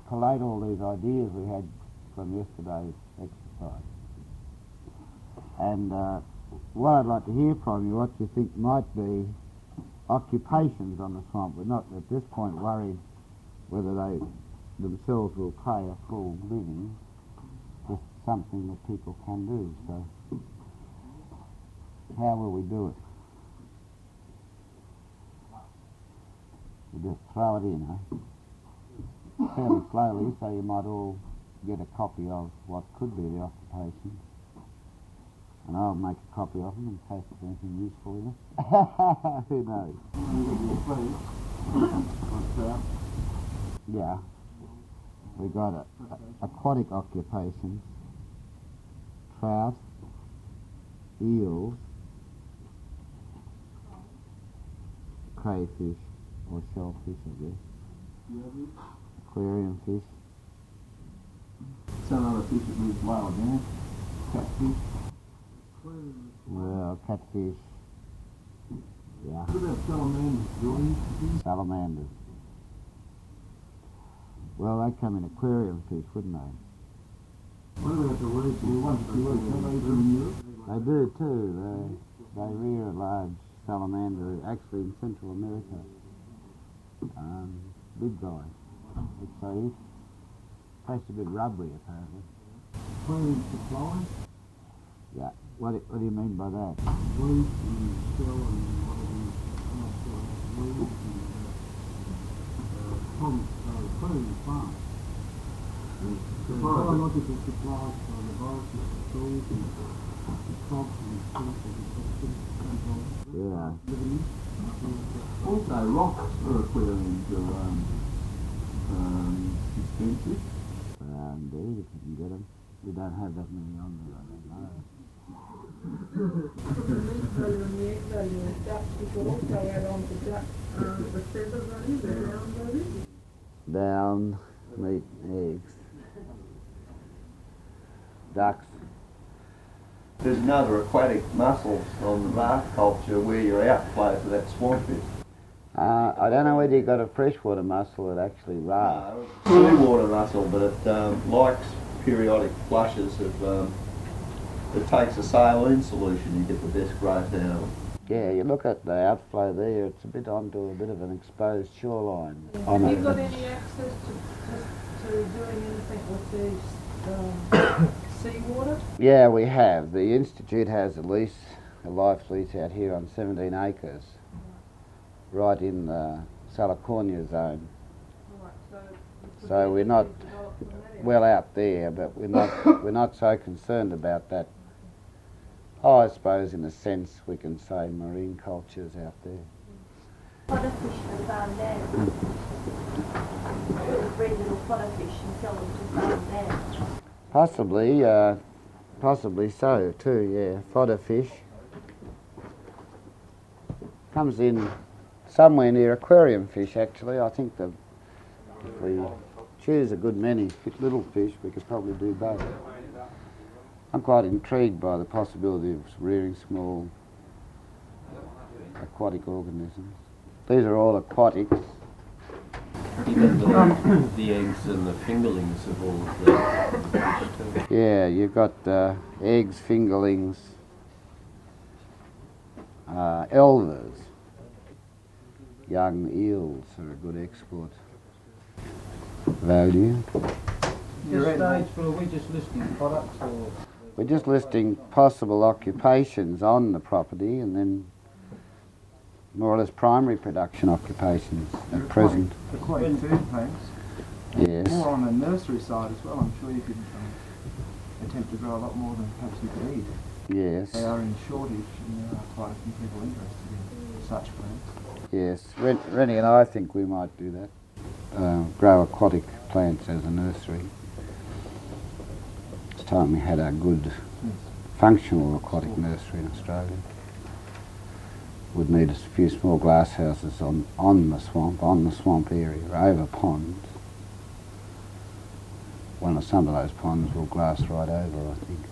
collate all these ideas we had from yesterday's exercise. And what I'd like to hear from you, what you think might be occupations on the swamp. We're not at this point worried whether they themselves will pay a full living, just something that people can do. So how will we do it? We just throw it in, fairly slowly, so you might all get a copy of what could be the occupation. And I'll make a copy of them in case there's anything useful in it. Who knows? Yeah. We got aquatic occupations, trout, eels, crayfish or shellfish, I guess. Aquarium fish. Some other fish that live wild, yeah? Catfish. Well, catfish. Yeah. What about salamanders? Salamanders. Well, they come in aquarium fish, wouldn't they? What about the weeds? The ones that you in Europe? They do too. They rear a large salamander, actually in Central America. Big guy. Looks so it tastes a bit rubbery, apparently. Food supply? Yeah. What do you mean by that? Weeds and shell and whatever. Weeds and food and farm. Biological supplies for laboratories, schools and crops and food. Yeah. Also, rocks for aquariums are expensive. Indeed, if you can get them. We don't have that many on there, I don't know. Down, meat, eggs, ducks. There's another aquatic mussel on the bark culture where your outflow for that swampfish. I don't know whether you got a freshwater mussel that actually rafts. Seawater mussel, but it likes periodic flushes of. It takes a saline solution, you get the best growth out of it. Yeah, you look at the outflow there, it's a bit onto a bit of an exposed shoreline. Have you got any access to doing anything with these seawater? Yeah, we have. The Institute has a life lease out here on 17 acres, right in the Salicornia zone. Right, so we're not well out there, but we're not so concerned about that. Oh, I suppose in a sense we can say marine cultures out there. Fodder fish for farm down. Breed little fodder fish and sell them to farm down. Possibly so too, yeah. Fodder fish comes in somewhere near aquarium fish actually. I think if we choose a good many little fish, we could probably do both. I'm quite intrigued by the possibility of rearing small aquatic organisms. These are all aquatics. Even the eggs and the fingerlings of all of the fish too. Yeah, you've got eggs, fingerlings, elvers, young eels are a good export value. This stage, are we just listing products or? We're just listing possible occupations on the property and then more or less primary production occupations at present. Aquatic food plants. Yes. More on the nursery side as well. I'm sure you could attempt to grow a lot more than perhaps you could eat. Yes. They are in shortage and there are quite a few people interested in such plants. Yes. Rennie and I think we might do that. Grow aquatic plants as a nursery. It's time we had a good functional aquatic nursery in Australia. Would need a few small glass houses on the swamp area, over ponds. Some of those ponds will glass right over, I think.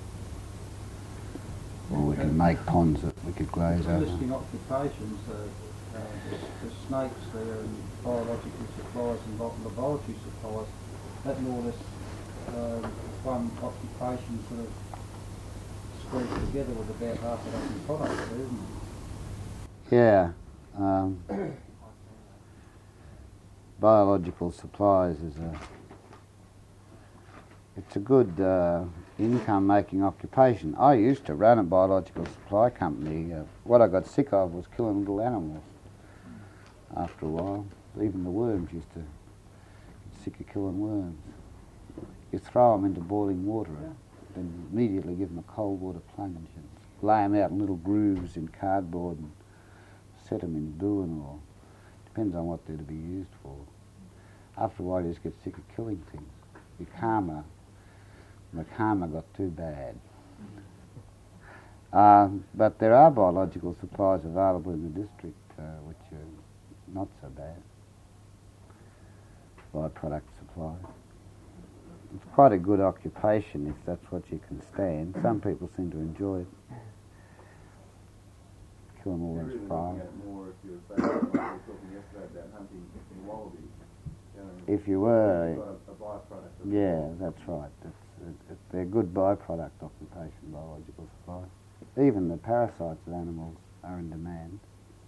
Or we can make ponds that we could glaze over. Listing occupations, the snakes there and biological supplies and laboratory supplies. that more or less one occupation sort of squeezed together with about half a dozen products, isn't it? Yeah. Biological supplies is it's a good income-making occupation. I used to run a biological supply company. What I got sick of was killing little animals. After a while, even the worms used to get sick of killing worms. You throw them into boiling water, then immediately give them a cold water plunge and lay them out in little grooves in cardboard and set them in doing, or depends on what they're to be used for. After a while, you just get sick of killing things. The karma got too bad. But there are biological supplies available in the district which are not so bad. Byproduct supply. It's quite a good occupation if that's what you can stand. Some people seem to enjoy it. Killing all those fires. If you were, yeah, that's right. They're good byproduct occupation, biological supply. Even the parasites of animals are in demand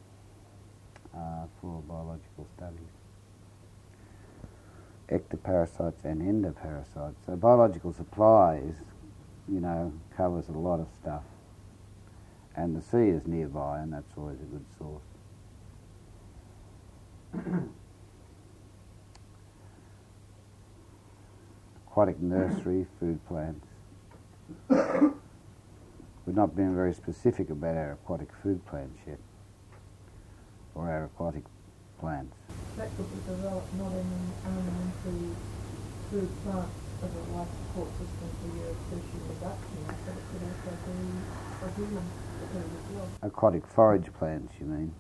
for biological studies. Ectoparasites and endoparasites. So biological supplies, covers a lot of stuff. And the sea is nearby, and that's always a good source. Aquatic nursery, food plants. We've not been very specific about our aquatic food plants yet, or our aquatic plants. That could be developed not into food plants as a life support system for your fish reduction, but it could also be for human food as well. Aquatic forage plants, you mean?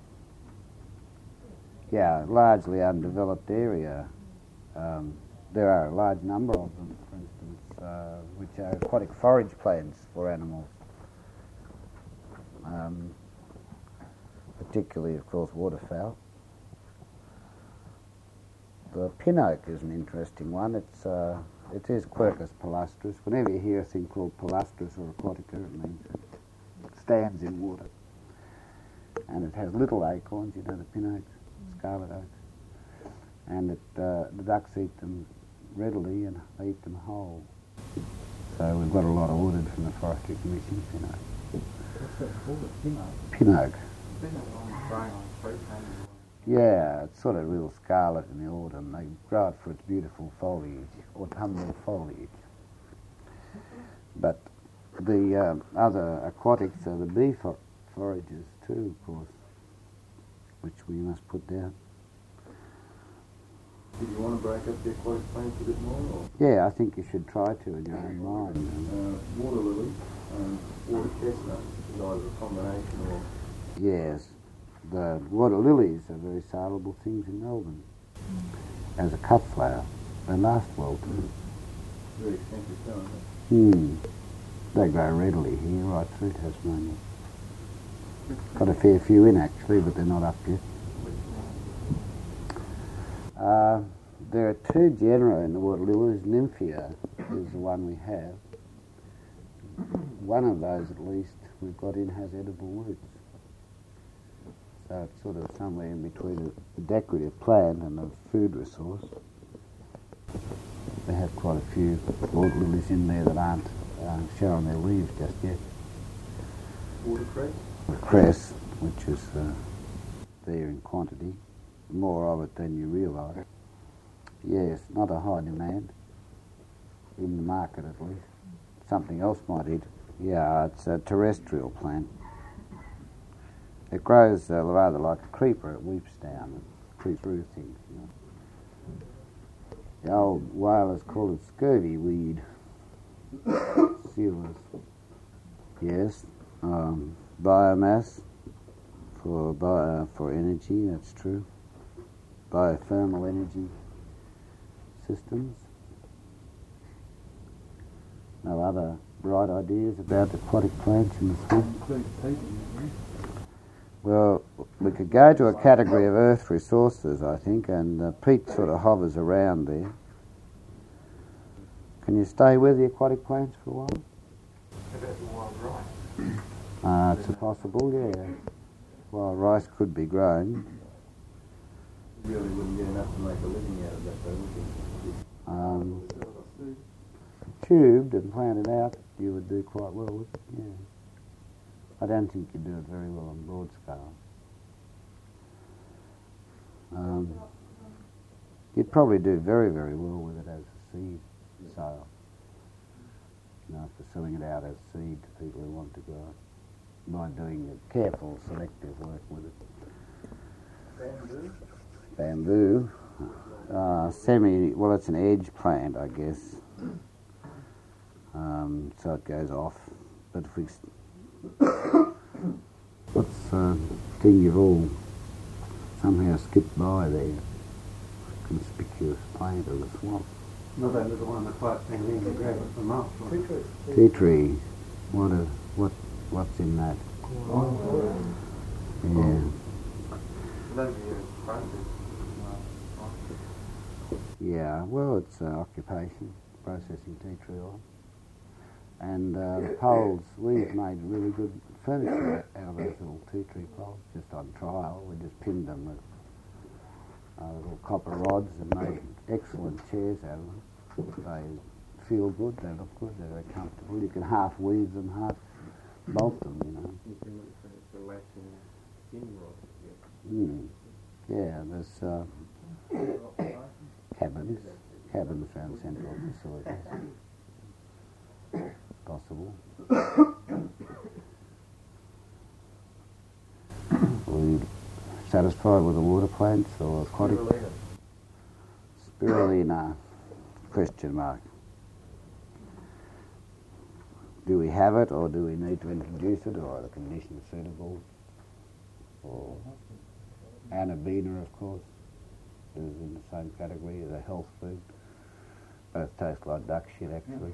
Yeah, largely undeveloped area. There are a large number of them, for instance, which are aquatic forage plants for animals. Particularly, of course, waterfowl. The pin oak is an interesting one. It is Quercus palustris. Whenever you hear a thing called palustris or aquatica, it means it stands in water. And it has little acorns, the pin oaks, scarlet oaks. And the ducks eat them readily and they eat them whole. So we've got a lot ordered from the Forestry Commission, pin oak. What's that called? Pin oak? Pin oak. Yeah, it's sort of real scarlet in the autumn. They grow it for its beautiful foliage, autumnal foliage. But the other aquatics are the bee foragers too, of course, which we must put down. Do you want to break up the aquatic plants a bit more? Or? Yeah, I think you should try to in your own mind. Water lily and water chestnut is either a combination or... Yes, the water lilies are very saleable things in Melbourne. As a cut flower, they last well too. Very expensive, don't they? They grow readily here, right through Tasmania. Got a fair few in actually, but they're not up yet. There are two genera in the water lilies. Nymphia is the one we have. One of those, at least, we've got in has edible roots. So it's sort of somewhere in between a decorative plant and a food resource. They have quite a few water lilies in there that aren't showing their leaves just yet. Watercress? Cress, which is there in quantity. More of it than you realise. Yes, not a high demand in the market at least. Something else might eat. Yeah, it's a terrestrial plant. It grows rather like a creeper. It weeps down and creeps through things. The old whalers call it scurvy weed. Sealers. Yes, biomass for energy. That's true. Biothermal energy systems. No other bright ideas about aquatic plants in the swamp? Well, we could go to a category of earth resources, I think, and peat sort of hovers around there. Can you stay with the aquatic plants for a while? About the wild rice. It's a possible, yeah. Wild rice could be grown. You really wouldn't get enough to make a living out of that, though, would you? Tubed and planted out, you would do quite well with it, yeah. I don't think you'd do it very well on broad scale. You'd probably do very, very well with it as a seed sale. You know, for selling it out as seed to people who want to grow it, by doing a careful, selective work with it. Bamboo? Well, it's an edge plant, I guess. So it goes off. But if we... What's the thing you've all somehow skipped by there? Conspicuous plant of the swamp. Not that little one, the quite thing, you can grab it from up. Tea tree. What's in that? Yeah. That'd be a front. Yeah, well, it's occupation, processing tea tree oil. And poles, we've made really good furniture out of those little tea tree poles, just on trial. We just pinned them with little copper rods and made excellent chairs out of them. They feel good, they look good, they're very comfortable. You can half weave them, half bolt them, you know. You can look for latching skin rod. Yeah, there's cabins around central facilities. Possible. Are we satisfied with the water plants or aquatic? Spirulina? Question mark. Do we have it, or do we need to introduce it, or are the conditions suitable? Or Anabina, of course, is in the same category as a health food. Both taste like duck shit, actually.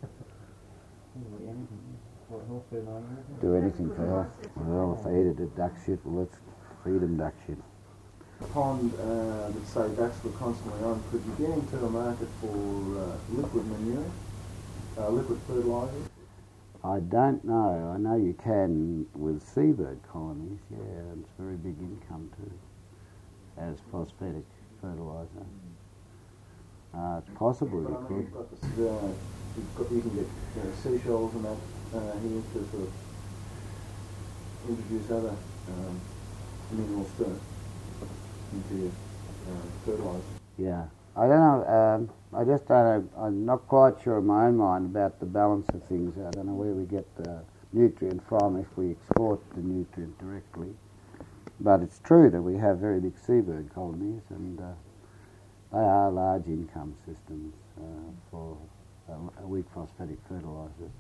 Do anything for health. Well, if they eat it at duck shit, well, let's feed them duck shit. A pond that, say, ducks were constantly on, could you get into a market for liquid manure, liquid fertilisers? I don't know. I know you can with seabird colonies, yeah, it's a very big income too, as phosphatic fertiliser. It's possible you could. You've got this, you can get seashells and that here to sort of introduce other minerals into your fertiliser. Yeah. I don't know, I just don't know, I'm not quite sure in my own mind about the balance of things. I don't know where we get the nutrient from if we export the nutrient directly. But it's true that we have very big seabird colonies, and they are large income systems for a weak phosphatic fertiliser.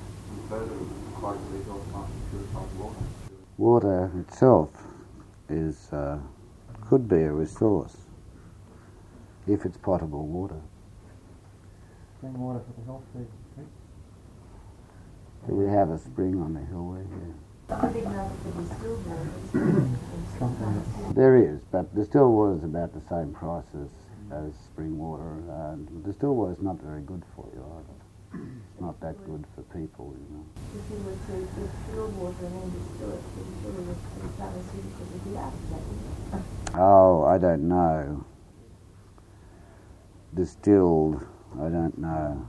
Water itself is could be a resource if it's potable water. Clean water for the health food. Do we have a spring on the hill there? Yeah. I didn't know if it was still there. There is, but distilled water is about the same price as spring water. Distilled water is not very good for you either. It's not that good for people, you know. If you were to distill water and then distill it, surely the pharmaceuticals would be out of that, wouldn't it? Oh, I don't know. Distilled, I don't know.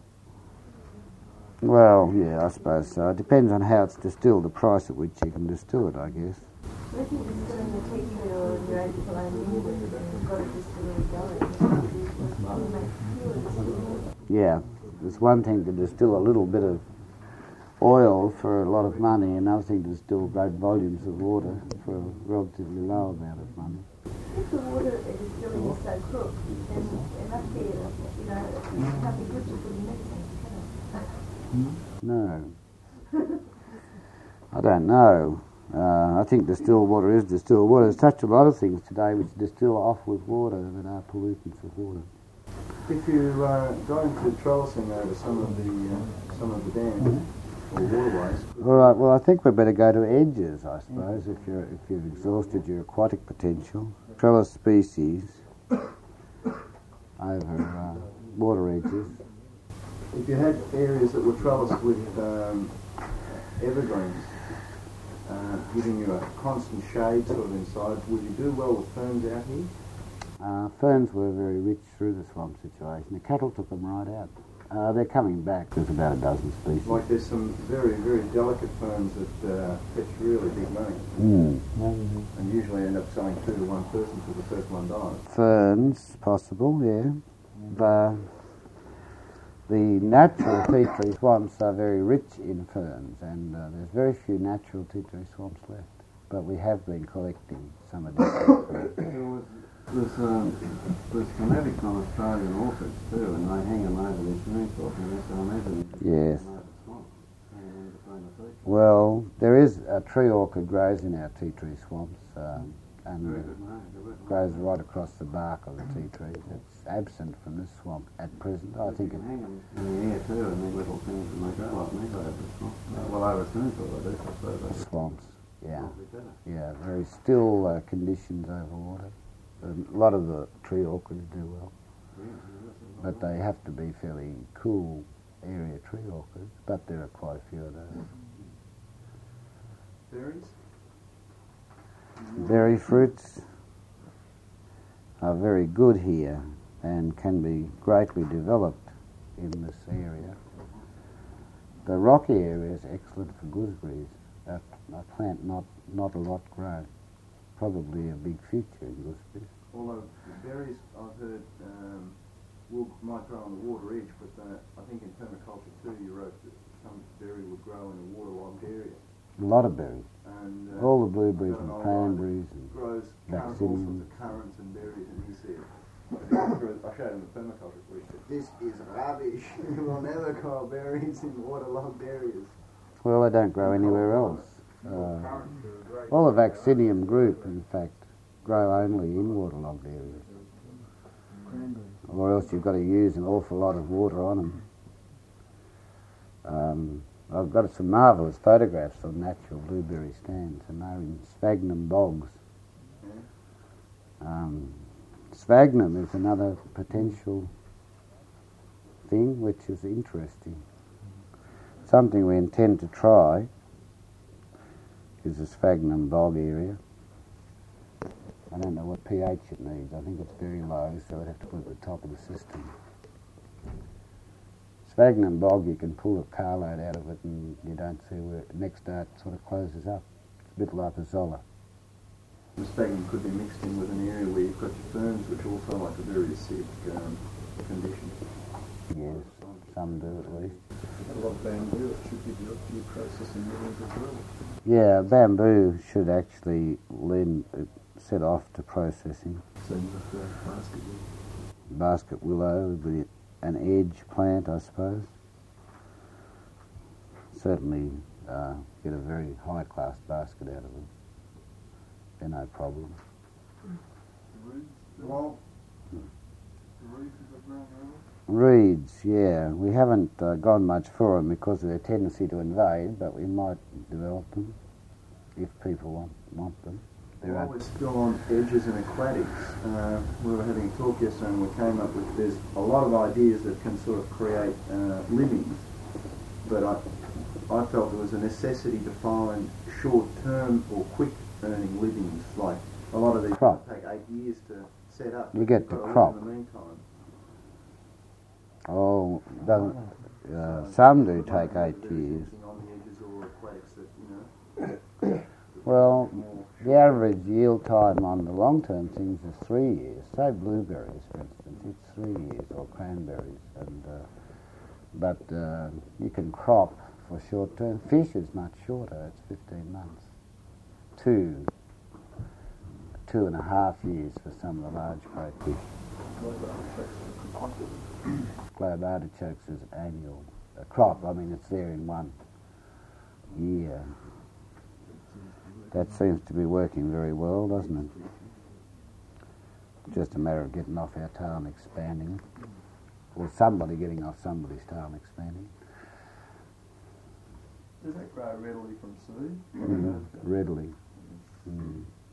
Well, yeah, I suppose so. It depends on how it's distilled, the price at which you can distill it, I guess. But if you're distilling the tea tree oil and you're able to land in you've got a distillery going, you make pure distilled water. Yeah, it's one thing to distill a little bit of oil for a lot of money, another thing to distill great volumes of water for a relatively low amount of money. If the water they're distilling is so cooked, then it must be, it can't be good to put in medicine, can it? No. I don't know. I think distilled water is distilled water. There's such a lot of things today which distill off with water that are pollutants of water. If you got into trellising over some of the dams or waterways. All right. Well, I think we better go to edges, I suppose, if you've exhausted your aquatic potential. Trellis species over water edges. If you had areas that were trellised with evergreens, giving you a constant shade sort of inside, would you do well with ferns out here? Ferns were very rich through the swamp situation. The cattle took them right out. They're coming back. There's about a dozen species. Like there's some very, very delicate ferns that fetch really big money. And usually end up selling two to one person till the first one dies. Ferns, possible, yeah. The natural tea tree swamps are very rich in ferns, and there's very few natural tea tree swamps left. But we have been collecting some additional ferns. There's fanatics on Australian orchids too, and they hang them over this green top, and that's what I imagine. Yes. Hanging in between the trees. Well, there is a tree orchid grows in our tea tree swamps, and Very good, mate. grows right across the bark of the tea trees. It's absent from this swamp at present. I think You it. can hang them in the air too, and these little things, and they grow like me over the swamp. Well, over Spoonful they do, I suppose. Swamps, yeah. Probably better. Yeah, very still conditions over water. A lot of the tree orchids do well, but they have to be fairly cool area tree orchids, but there are quite a few of those. Berries? Berry fruits are very good here and can be greatly developed in this area. The rocky area is excellent for gooseberries, a plant not a lot grown. Probably a big future in gooseberries. Although berries, I've heard, might grow on the water edge, but I think in permaculture too, you wrote that some berry would grow in a waterlogged area. A lot of berries. And All the blueberries I've got and an old cranberries guy and that grows all sorts vacciniums. of currants and berries, and he said, I showed him the permaculture where he said, this is rubbish. You will never grow berries in waterlogged areas. Well, they don't grow anywhere else. All the vaccinium group, in fact, grow only in waterlogged areas. Or else you've got to use an awful lot of water on them. I've got some marvellous photographs of natural blueberry stands, and they're in sphagnum bogs. Sphagnum is another potential thing which is interesting. Something we intend to try is the sphagnum bog area. I don't know what pH it needs. I think it's very low, so I'd have to put it at the top of the system. Sphagnum bog, you can pull a carload out of it and you don't see where next day it sort of closes up. It's a bit like a zola. The sphagnum could be mixed in with an area where you've got your ferns, which also like a very acidic condition. Yes, some do at least. A lot of bamboo, it should give you a few processing rooms as well. Yeah, bamboo should actually set off to processing. Same with basket wood. Basket willow would be an edge plant, I suppose. Certainly get a very high-class basket out of them. They're no problem. Well, Reeds, yeah. We haven't gone much for them because of their tendency to invade, but we might develop them if people want them. while we're still on edges and aquatics, we were having a talk yesterday and we came up with there's a lot of ideas that can sort of create livings, but I felt there was a necessity to find short-term or quick earning livings, like a lot of these Crop. take 8 years to set up. You get You've the got to live crop. in the meantime. Oh, doesn't, some do take 8 years. On the edges or aquatics that, you know, Well, more the average yield time on the long-term things is 3 years. Say blueberries, for instance, it's 3 years, or cranberries. And but you can crop for short-term. Fish is much shorter. It's 15 months. 2.5 years for some of the large crayfish. Globe artichokes is annual. A crop, I mean, it's there in 1 year. That seems to be working very well, doesn't it? Just a matter of getting off our tail and expanding it. Or somebody getting off somebody's tail and expanding it. Does that grow readily from seed? Readily.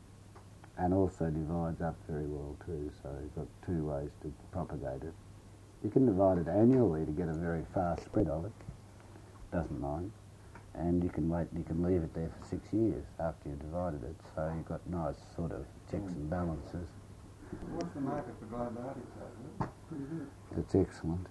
And also divides up very well too, so you've got 2 ways to propagate it. You can divide it annually to get a very fast spread of it. Doesn't mind. And you can wait, you can leave it there for 6 years after you've divided it, so you've got nice sort of checks and balances. What's the market for global artichoke? Pretty good. It's excellent.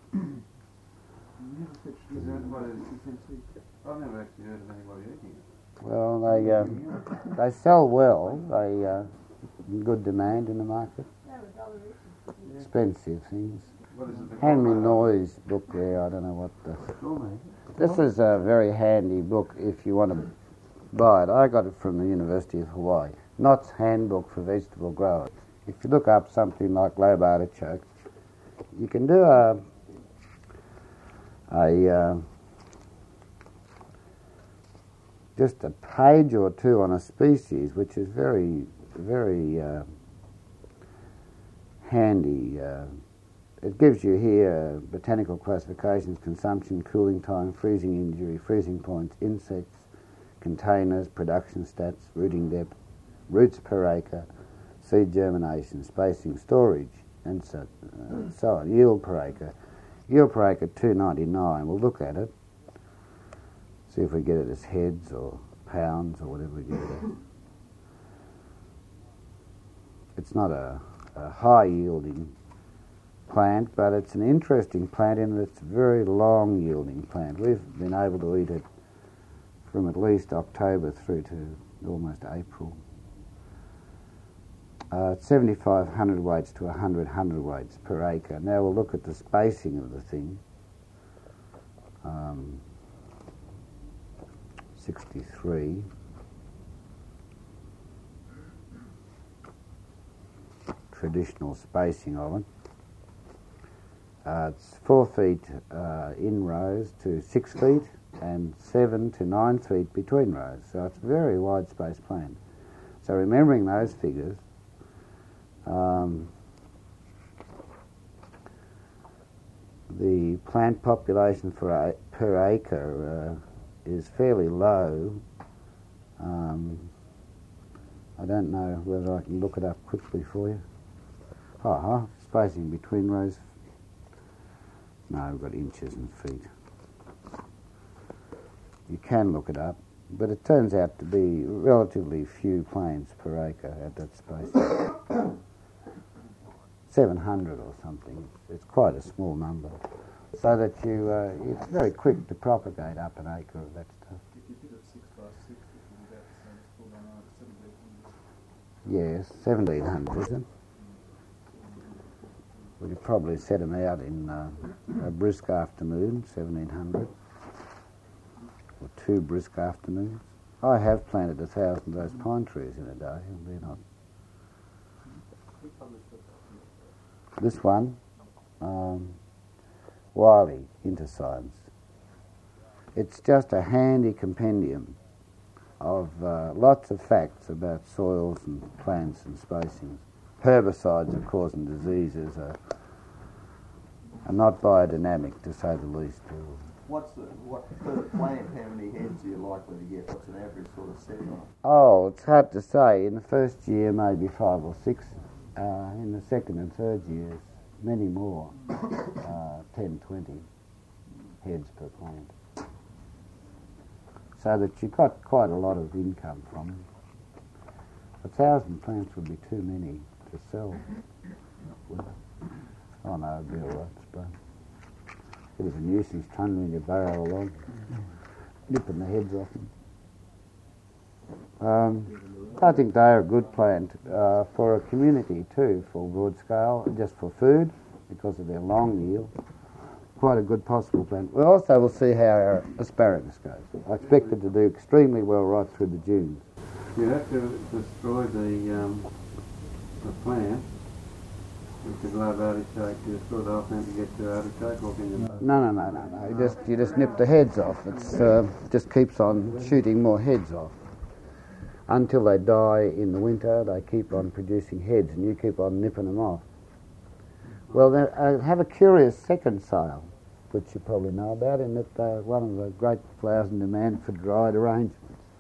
Is that what it is? I've never actually heard of anybody eating it. Well, they sell well. They in good demand in the market. Expensive things. What is it? Hand me Noy's book there. I don't know what the. This is a very handy book if you want to buy it. I got it from the University of Hawaii. Knott's Handbook for Vegetable Growers. If you look up something like globe artichoke, you can do just a page or two on a species, which is very, very handy. It gives you here botanical classifications, consumption, cooling time, freezing injury, freezing points, insects, containers, production stats, rooting depth, roots per acre, seed germination, spacing, storage, and so on. Yield per acre. Yield per acre 299. We'll look at it. See if we get it as heads or pounds or whatever we get it as. It's not a high yielding plant, but it's an interesting plant in that it's a very long yielding plant. We've been able to eat it from at least October through to almost April. 75 hundredweights to 100 hundredweights per acre. Now we'll look at the spacing of the thing. 63. Traditional spacing of it. It's 4 feet in rows to 6 feet and 7 to 9 feet between rows. So it's a very wide space plant. So remembering those figures, the plant population per acre is fairly low. I don't know whether I can look it up quickly for you. Spacing between rows. No, we've got inches and feet. You can look it up, but it turns out to be relatively few plants per acre at that space. 700 or something. It's quite a small number. So that it's very quick to propagate up an acre of that stuff. If you did it 6 by 6, it would be about the same as 1700. Yes, 1700, isn't it? We could probably set them out in a brisk afternoon, 1700, or 2 brisk afternoons. I have planted 1,000 of those pine trees in a day, and they're not. This one, Wiley, Interscience. It's just a handy compendium of lots of facts about soils and plants and spacings. Herbicides, of course, and diseases are not biodynamic, to say the least. What per plant, how many heads are you likely to get? What's an average sort of setting on? Oh, it's hard to say. In the first year, maybe 5 or 6. In the second and third years, many more, 10, 20 heads per plant. So that you've got quite a lot of income from them. 1,000 plants would be too many to sell. Oh no, it'd be all right, I suppose. Bit of a nuisance trundling your barrow along, nipping the heads off them. I think they're a good plant for a community too, for broad scale, just for food, because of their long yield. Quite a good possible plant. We also will see how our asparagus goes. I expect it to do extremely well right through the dunes. You have to destroy the plant with the globe artichoke. You destroy the whole plant to get to artichoke, or can you? No. You just nip the heads off. It's just keeps on shooting more heads off until they die in the winter. They keep on producing heads, and you keep on nipping them off. Well, they have a curious second sale, which you probably know about, in that they're one of the great flowers in demand for dried arrangements.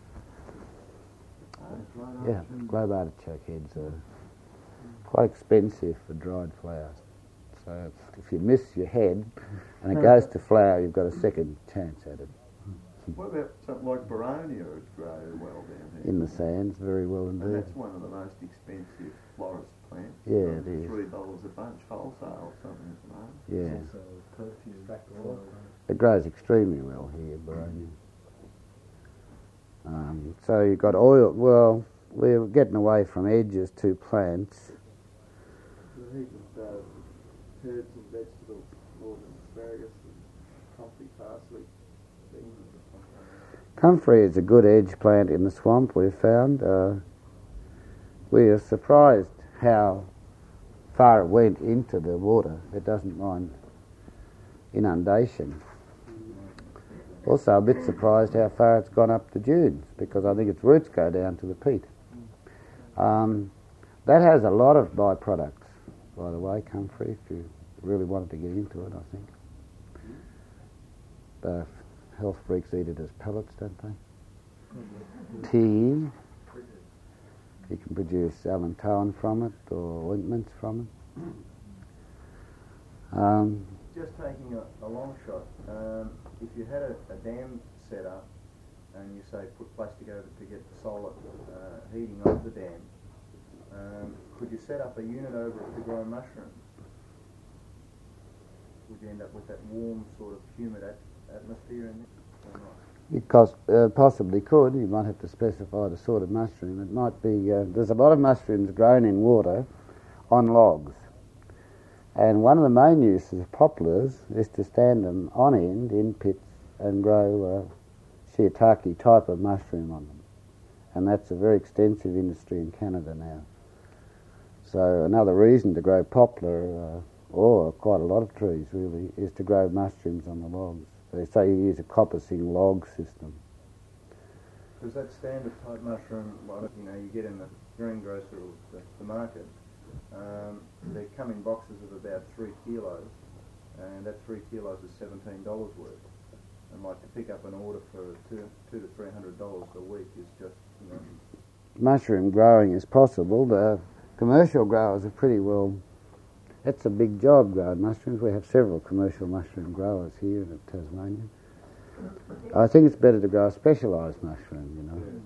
Yeah, globe artichoke heads are quite expensive for dried flowers. So if you miss your head and it goes to flower, you've got a second chance at it. What about something like Boronia would grow well down here? In the sands, very well And indeed. that's one of the most expensive florist plants. Yeah, it is. $3 a bunch wholesale or something at the moment. Yeah. Also perfume. It grows extremely well here, Boronia. So you've got oil. Well, we're getting away from edges to plants. The heap of herbs and vegetables, more than asparagus and comfrey, parsley, beans. Comfrey is a good edge plant in the swamp, we've found. We are surprised how far it went into the water. It doesn't mind inundation. Also a bit surprised how far it's gone up the dunes, because I think its roots go down to the peat. That has a lot of byproducts, by the way, comfrey, if you really wanted to get into it, I think. The health freaks eat it as pellets, don't they? Tea. You can produce allantoin from it, or ointments from it. Just taking a long shot, if you had a dam set up and you say put plastic over it to get the solar heating of the dam, could you set up a unit over it to grow mushrooms? Would you end up with that warm sort of humid atmosphere in there or not? Because possibly could. You might have to specify the sort of mushroom. It might be, there's a lot of mushrooms grown in water on logs. And one of the main uses of poplars is to stand them on end in pits and grow shiitake type of mushroom on them. And that's a very extensive industry in Canada now. So another reason to grow poplar, or quite a lot of trees really, is to grow mushrooms on the logs. They say you use a coppicing log system. Because that standard type mushroom, you get in the greengrocer or the market, they come in boxes of about 3 kilos, and that 3 kilos is $17 worth. And like to pick up an order for $200 to $300 a week is just, Mushroom growing is possible. The commercial growers are pretty well. It's a big job growing mushrooms. We have several commercial mushroom growers here in Tasmania. I think it's better to grow a specialised mushroom,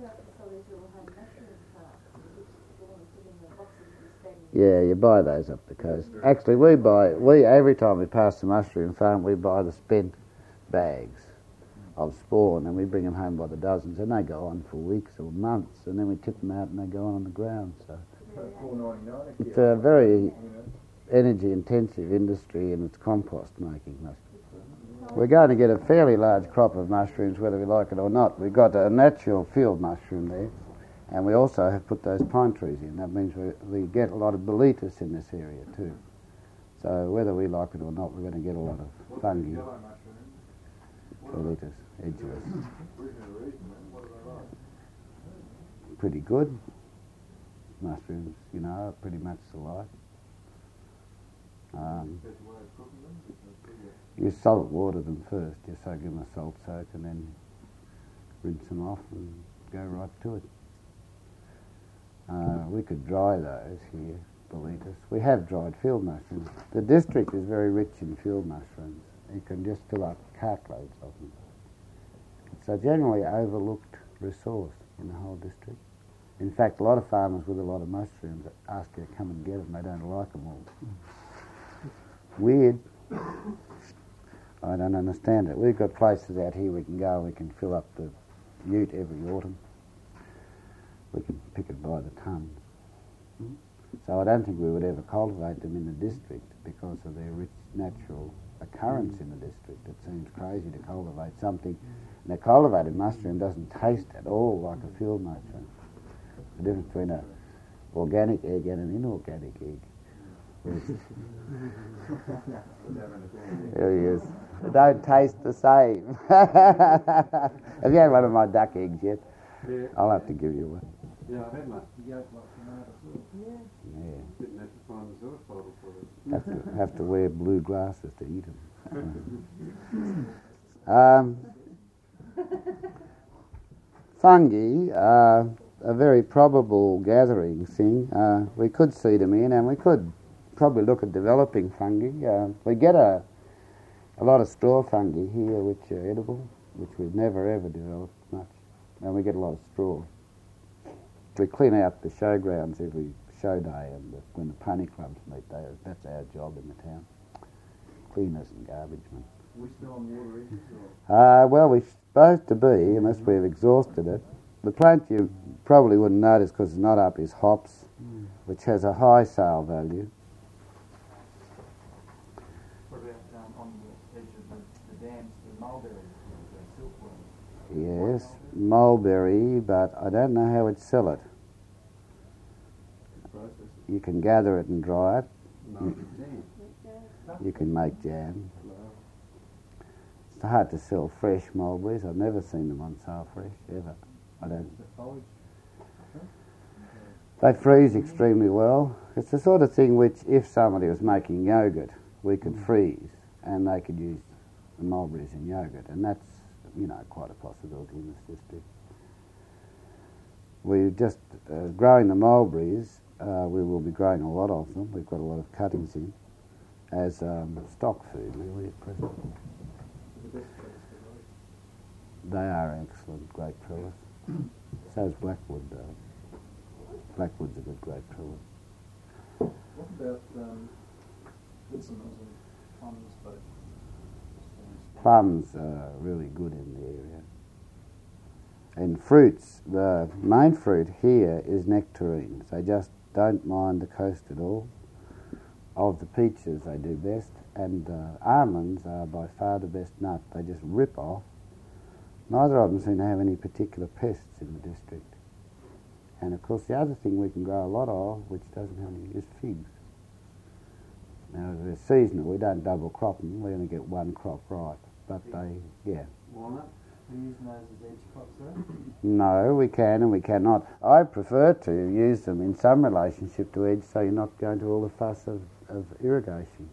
Yeah, you buy those up the coast. Actually, we every time we pass the mushroom farm, we buy the spent bags of spawn, and we bring them home by the dozens, and they go on for weeks or months, and then we tip them out and they go on the ground. So $4.99 it's a very energy-intensive industry in its compost making. We're going to get a fairly large crop of mushrooms, whether we like it or not. We've got a natural field mushroom there, and we also have put those pine trees in. That means we get a lot of boletus in this area too. So whether we like it or not, we're going to get a lot of fungi. Boletus edulis. Pretty good. Mushrooms, are pretty much alike. You salt water them first. You soak them a salt soak and then rinse them off and go right to it. We could dry those here, boletus. We have dried field mushrooms. The district is very rich in field mushrooms. You can just fill up cartloads of them. It's a generally overlooked resource in the whole district. In fact, a lot of farmers with a lot of mushrooms ask you to come and get them. They don't like them all. Weird. I don't understand it. We've got places out here we can go. We can fill up the ute every autumn. We can pick it by the ton. So I don't think we would ever cultivate them in the district because of their rich natural occurrence in the district. It seems crazy to cultivate something. And a cultivated mushroom doesn't taste at all like a field mushroom. The difference between an organic egg and an inorganic egg. There he is. They don't taste the same. Have you had one of my duck eggs yet? Yeah. I'll have to give you one. Yeah, I've had one. Yeah. Didn't have to find the source bottle for it. Have to wear blue glasses to eat them. Fungi are a very probable gathering thing. We could seed them in and we could probably look at developing fungi. We get a lot of straw fungi here which are edible, which we've never ever developed much, and we get a lot of straw. We clean out the showgrounds every show day, and when the pony clubs meet, that's our job in the town. Cleaners and garbage men. Are we still on water edges? Well, we're supposed to be, unless we've exhausted it. The plant you probably wouldn't notice because it's not up is hops, which has a high sale value. What about on the edge of the dams, the mulberry, the silkworm? Yes, mulberry, but I don't know how we'd sell it. You can gather it and dry it. You can make jam. It's hard to sell fresh mulberries. I've never seen them on sale fresh, ever. I don't. They freeze extremely well. It's the sort of thing which, if somebody was making yogurt, we could freeze and they could use the mulberries in yogurt, and that's, quite a possibility in this district. We're just growing the mulberries. We will be growing a lot of them. We've got a lot of cuttings in as stock food, really, at present. They are excellent grape trellis. So is blackwood. Blackwood's a good grape trellis. What about Whitsunda's and plums, both? Plums are really good in the area. And fruits, the main fruit here is nectarines. They just don't mind the coast at all. Of the peaches, they do best. And almonds are by far the best nut. They just rip off. Neither of them seem to have any particular pests in the district. And of course the other thing we can grow a lot of, which doesn't have any, is figs. Now they're seasonal, we don't double crop them, we only get one crop right. But Walnut? Are you using those as edge crops, right? No, we can and we cannot. I prefer to use them in some relationship to edge, so you're not going to all the fuss of irrigation.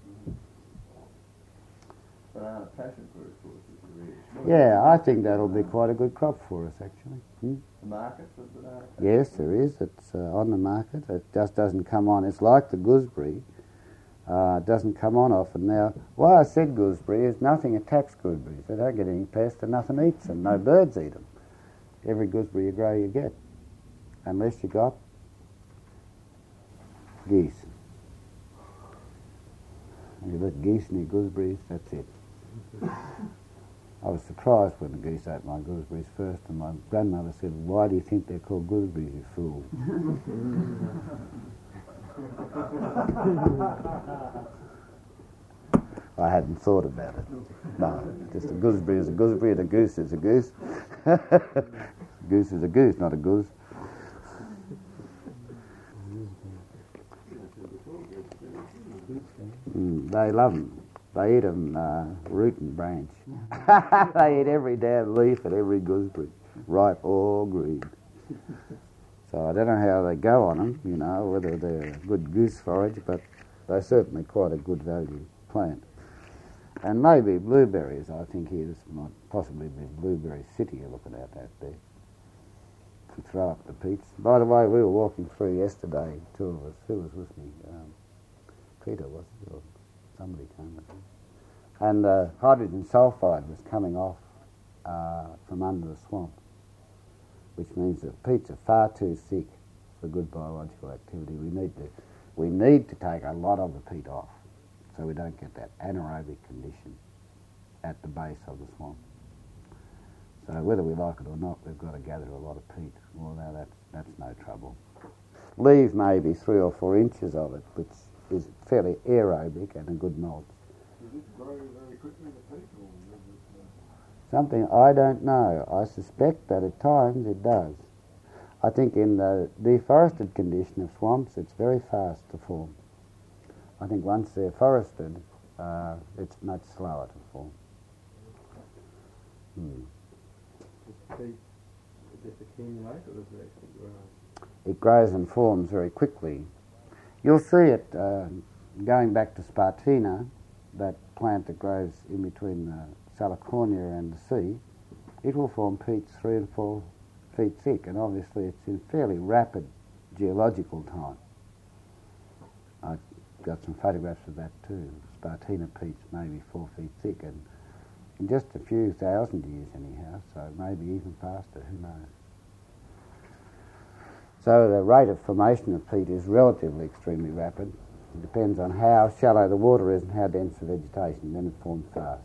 Banana passion fruit, of course, is really small. Yeah, I think that'll be quite a good crop for us, actually. The market for banana passion? Yes, there is. It's on the market. It just doesn't come on. It's like the gooseberry. It doesn't come on often. Now, why I said gooseberry is nothing attacks gooseberries. They don't get any pests and nothing eats them. No birds eat them. Every gooseberry you grow you get, unless you got geese. You let geese near gooseberries, that's it. I was surprised when the geese ate my gooseberries first, and my grandmother said, "Why do you think they're called gooseberries, you fool?" I hadn't thought about it. No, just a gooseberry is a gooseberry and a goose is a goose. Goose is a goose, not a goose. They love them. They eat them root and branch. They eat every damn leaf and every gooseberry, ripe or green. So I don't know how they go on them, whether they're a good goose forage, but they're certainly quite a good value plant. And maybe blueberries, I think here's might possibly be Blueberry City you're looking at out there. To throw up the peats. By the way, we were walking through yesterday, two of us. Who was with me? Peter, was it? Or somebody came with me. And hydrogen sulphide was coming off from under the swamp, which means that peats are far too thick for good biological activity. We need to take a lot of the peat off so we don't get that anaerobic condition at the base of the swamp. So whether we like it or not, we've got to gather a lot of peat. Well, now that's no trouble. Leave maybe 3 or 4 inches of it, which is fairly aerobic and a good mulch. Does it grow very quickly, the peat, or is it... Something I don't know. I suspect that at times it does. I think in the deforested condition of swamps, it's very fast to form. I think once they're forested, it's much slower to form. Does it just accumulate, or does it actually grow? It grows and forms very quickly. You'll see it going back to Spartina, that plant that grows in between Salicornia and the sea. It will form peats 3 and 4 feet thick, and obviously it's in fairly rapid geological time. got some photographs of that too. Spartina peats maybe 4 feet thick, and in just a few thousand years anyhow, so maybe even faster, who knows. So the rate of formation of peat is relatively extremely rapid. It depends on how shallow the water is and how dense the vegetation, then it forms fast.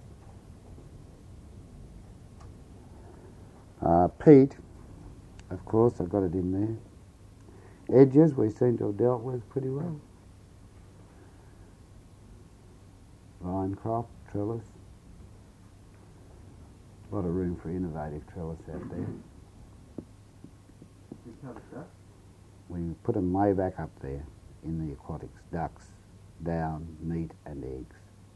Peat, of course, I've got it in there. Edges we seem to have dealt with pretty well. Vine crop, trellis. A lot of room for innovative trellis out there. You covered that. We put them way back up there in the aquatics. Ducks, down, meat and eggs.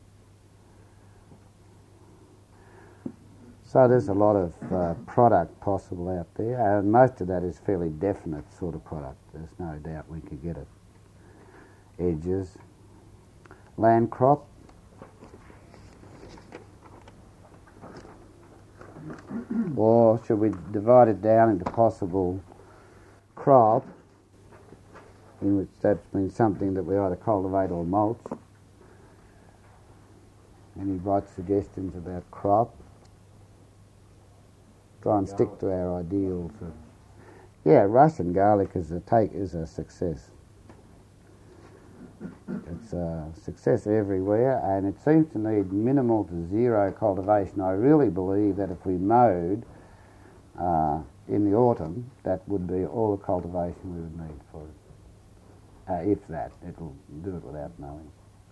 So there's a lot of product possible out there, and most of that is fairly definite sort of product. There's no doubt we could get it. Edges. Land crop. Or should we divide it down into possible crop, in which that means something that we either cultivate or mulch? Any bright suggestions about crop? Try and stick to our ideals. Yeah, Russian garlic is a success. It's a success everywhere, and it seems to need minimal to zero cultivation. I really believe that if we mowed in the autumn, that would be all the cultivation we would need for it. If that, it'll do it without mowing.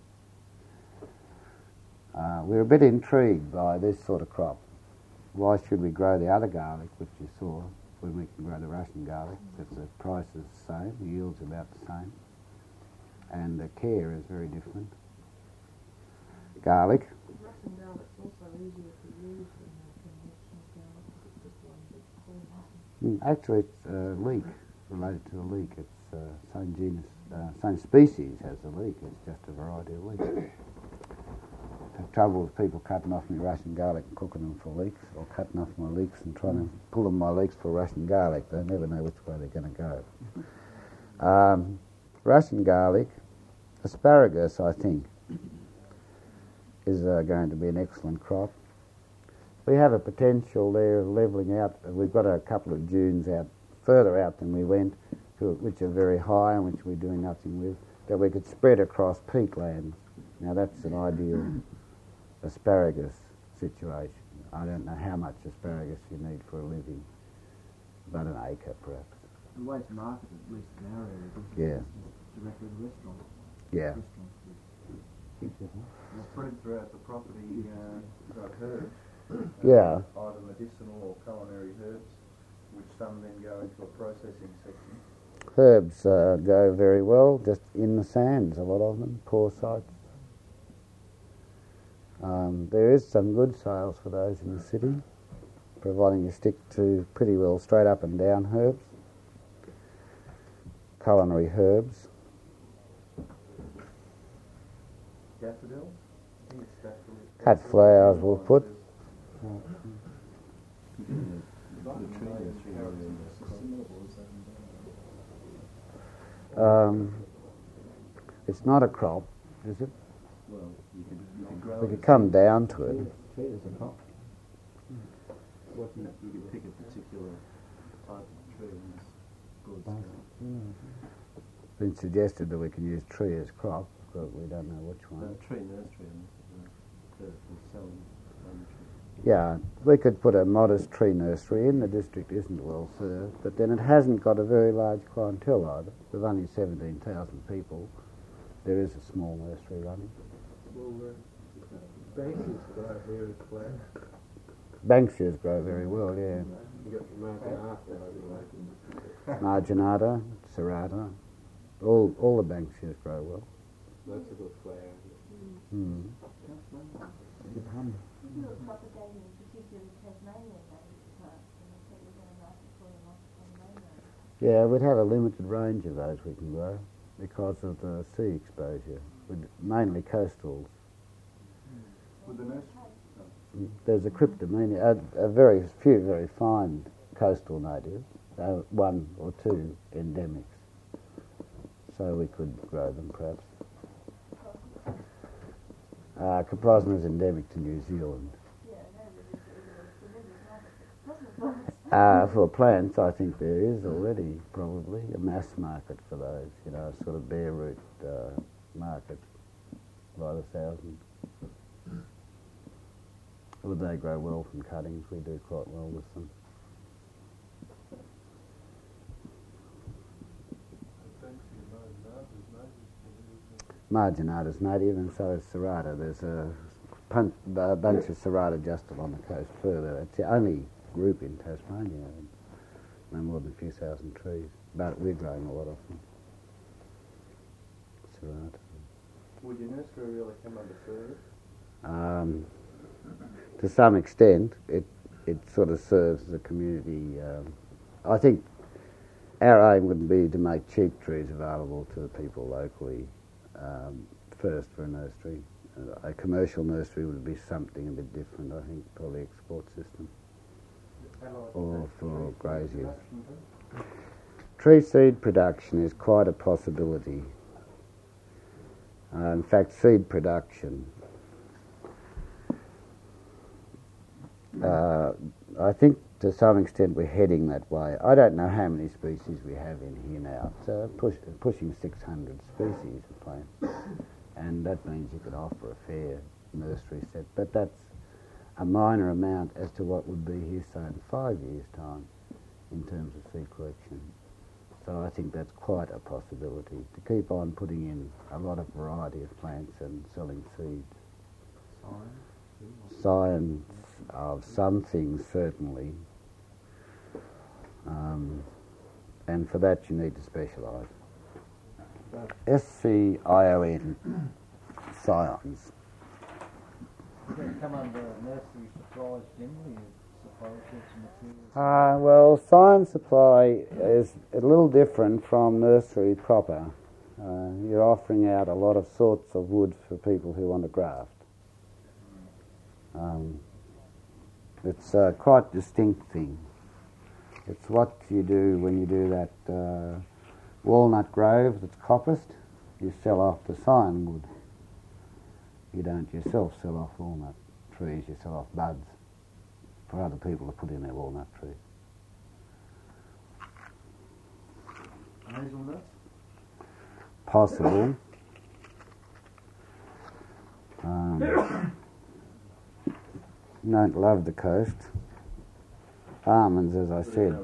We're a bit intrigued by this sort of crop. Why should we grow the other garlic, which you saw, when we can grow the Russian garlic? Because the price is the same, the yield's about the same, and the care is very different. Garlic. Russian garlic's also easier to use than conventional garlic. It's just one big form. Actually, it's a leek, related to the leek. It's same genus, same species as the leek. It's just a variety of leeks. The trouble with people cutting off my Russian garlic and cooking them for leeks, or cutting off my leeks and trying to pull them my leeks for Russian garlic. They never know which way they're going to go. Russian garlic, asparagus, I think, is going to be an excellent crop. We have a potential there of levelling out. We've got a couple of dunes out further out than we went, which are very high and which we're doing nothing with, that we could spread across peatlands. Now that's an ideal asparagus situation. I don't know how much asparagus you need for a living, about an acre perhaps. The way to market it, at least in our area, Yeah. is directly to restaurants. Yeah. We'll spread throughout the property, got herbs. Yeah. Either medicinal or culinary herbs, which some then go into a processing section. Herbs go very well, just in the sands, a lot of them, poor sites. There is some good sales for those in the city, providing you stick to pretty well straight up and down herbs, culinary herbs. Daffodils? I think it's daffodils. Cut flowers we'll put. It's not a crop, is it? Well, you could grow We could come down to it. tree as a crop. What you could pick a particular type of tree and it's broad scale. It's been suggested that we can use tree as crop, but we don't know which one. Tree nursery and the selling tree. Yeah, we could put a modest tree nursery in. The district isn't well served, but then it hasn't got a very large clientele either. With only 17,000 people, there is a small nursery running. Well, Banksias grow here as well. Banksias grow very well, yeah. You got the Marginata, Serrata, all the Banksias grow well. That's a good flower. Mm. You do a proper dating, particularly Tasmanian dating plants, and I said we're going to market for them off on the mainland. Yeah, we'd have a limited range of those we can grow because of the sea exposure, mainly coastals. With the nursery? There's a cryptomania, a very few very fine coastal natives, one or two endemics, so we could grow them perhaps. Caprosna is endemic to New Zealand. Yeah, no, but it's For plants, I think there is already probably a mass market for those, sort of bare root market by the thousand. Would they grow well from cuttings? We do quite well with them. Marginatus native, and so is serrata. There's a bunch of serrata just along the coast further. It's the only group in Tasmania, no more than a few thousand trees, but we're growing a lot of them. Serrata. Would your nursery really come under further? To some extent, it sort of serves the community. I think our aim would be to make cheap trees available to the people locally first for a nursery. A commercial nursery would be something a bit different, I think, probably export system or for graziers. Tree seed production is quite a possibility. In fact, seed production, I think to some extent we're heading that way. I don't know how many species we have in here now. It's pushing 600 species of plants, and that means you could offer a fair nursery set, but that's a minor amount as to what would be here, say, in 5 years' time in terms of seed collection. So I think that's quite a possibility, to keep on putting in a lot of variety of plants and selling seeds. Science of some things, certainly. And for that you need to specialise. SCION, science. Does that come under nursery supplies generally? Supply sorts of materials? Well, science supply is a little different from nursery proper. You're offering out a lot of sorts of wood for people who want to graft. It's a quite distinct thing. It's what you do when you do that walnut grove that's coppiced. You sell off the scion wood. You don't yourself sell off walnut trees, you sell off buds for other people to put in their walnut trees. Hazelnuts? Possible. Don't love the coast. Almonds, as I said.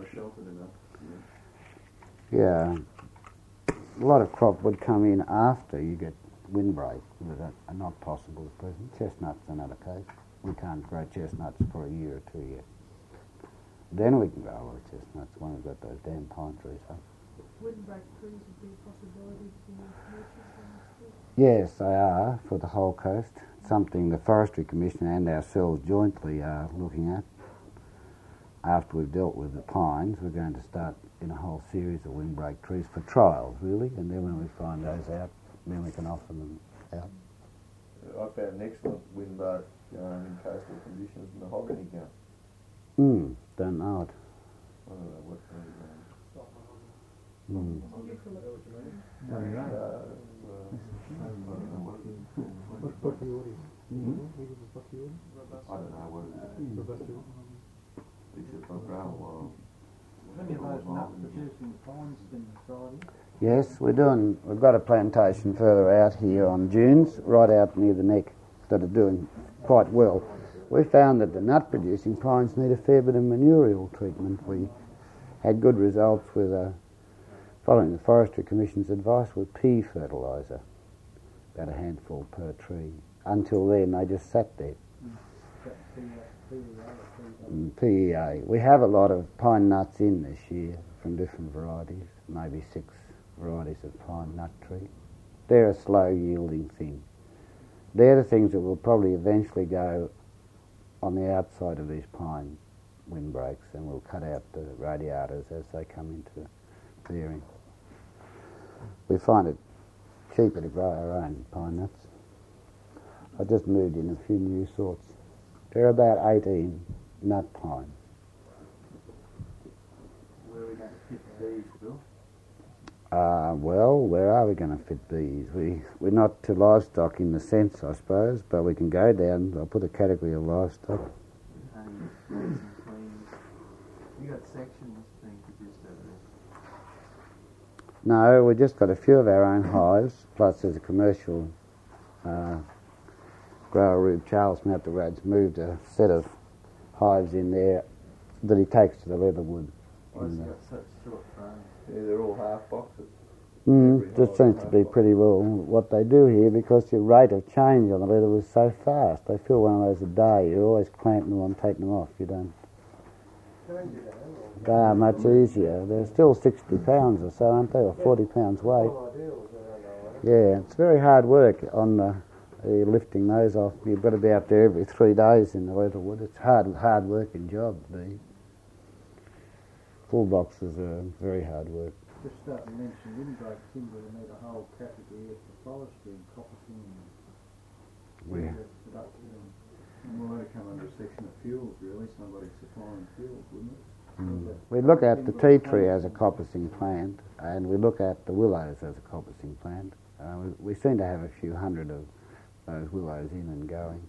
Yeah. A lot of crop would come in after you get windbreak, that are not possible at present. Chestnuts, another case. We can't grow chestnuts for a year or two yet. Then we can grow a lot of chestnuts when we've got those damn pine trees up. Windbreak trees would be a possibility for nurseries. Yes, they are, for the whole coast. Something the Forestry Commission and ourselves jointly are looking at. After we've dealt with the pines, we're going to start in a whole series of windbreak trees for trials, really, and then when we find those out, then we can offer them out. I found an excellent windbreak in coastal conditions, mahogany gum. Don't know it. I don't know what kind of I don't know what it is. Except for gravel. Have any of those nut-producing pines been tried? Yes, we've got a plantation further out here on dunes, right out near the neck, that are doing quite well. We found that the nut-producing pines need a fair bit of manurial treatment. We had good results with, following the Forestry Commission's advice, with pea fertiliser, about a handful per tree. Until then, they just sat there. PEA. We have a lot of pine nuts in this year from different varieties, maybe 6 varieties of pine nut tree. They're a slow yielding thing. They're the things that will probably eventually go on the outside of these pine windbreaks, and we'll cut out the radiators as they come into bearing. We find it cheaper to grow our own pine nuts. I just moved in a few new sorts. They're about 18 nut pine. Where are we going to pick these, Bill? Well, where are we going to fit bees? We're not to livestock in the sense, I suppose, but we can go down. I'll put a category of livestock. And queens. You got sections being produced over there. No, we've just got a few of our own hives, plus there's a commercial grower, Rube Charles from out the roads, moved a set of hives in there that he takes to the Leatherwood. Why has it got such short frames? Yeah, they're all half boxes. Just seems to be pretty well what they do here, because your rate of change on the leather was so fast. They fill one of those a day. You're always clamping them on, taking them off. You don't. They are much easier. They're still 60 pounds or so, aren't they, or 40 pounds weight. Yeah, it's very hard work on lifting those off. You've got to be out there every 3 days in the Leatherwood. It's hard working job. The full boxes are very hard work. Just starting to mention windbreak timber, we need a whole category here for forestry and coppicing Yeah. and production. Well, that'd come under a section of fuels, really. Somebody supplying fuels, wouldn't it? We look at the tea tree as a coppicing plant, and we look at the willows as a coppicing plant. We seem to have a few hundred of those willows in and going.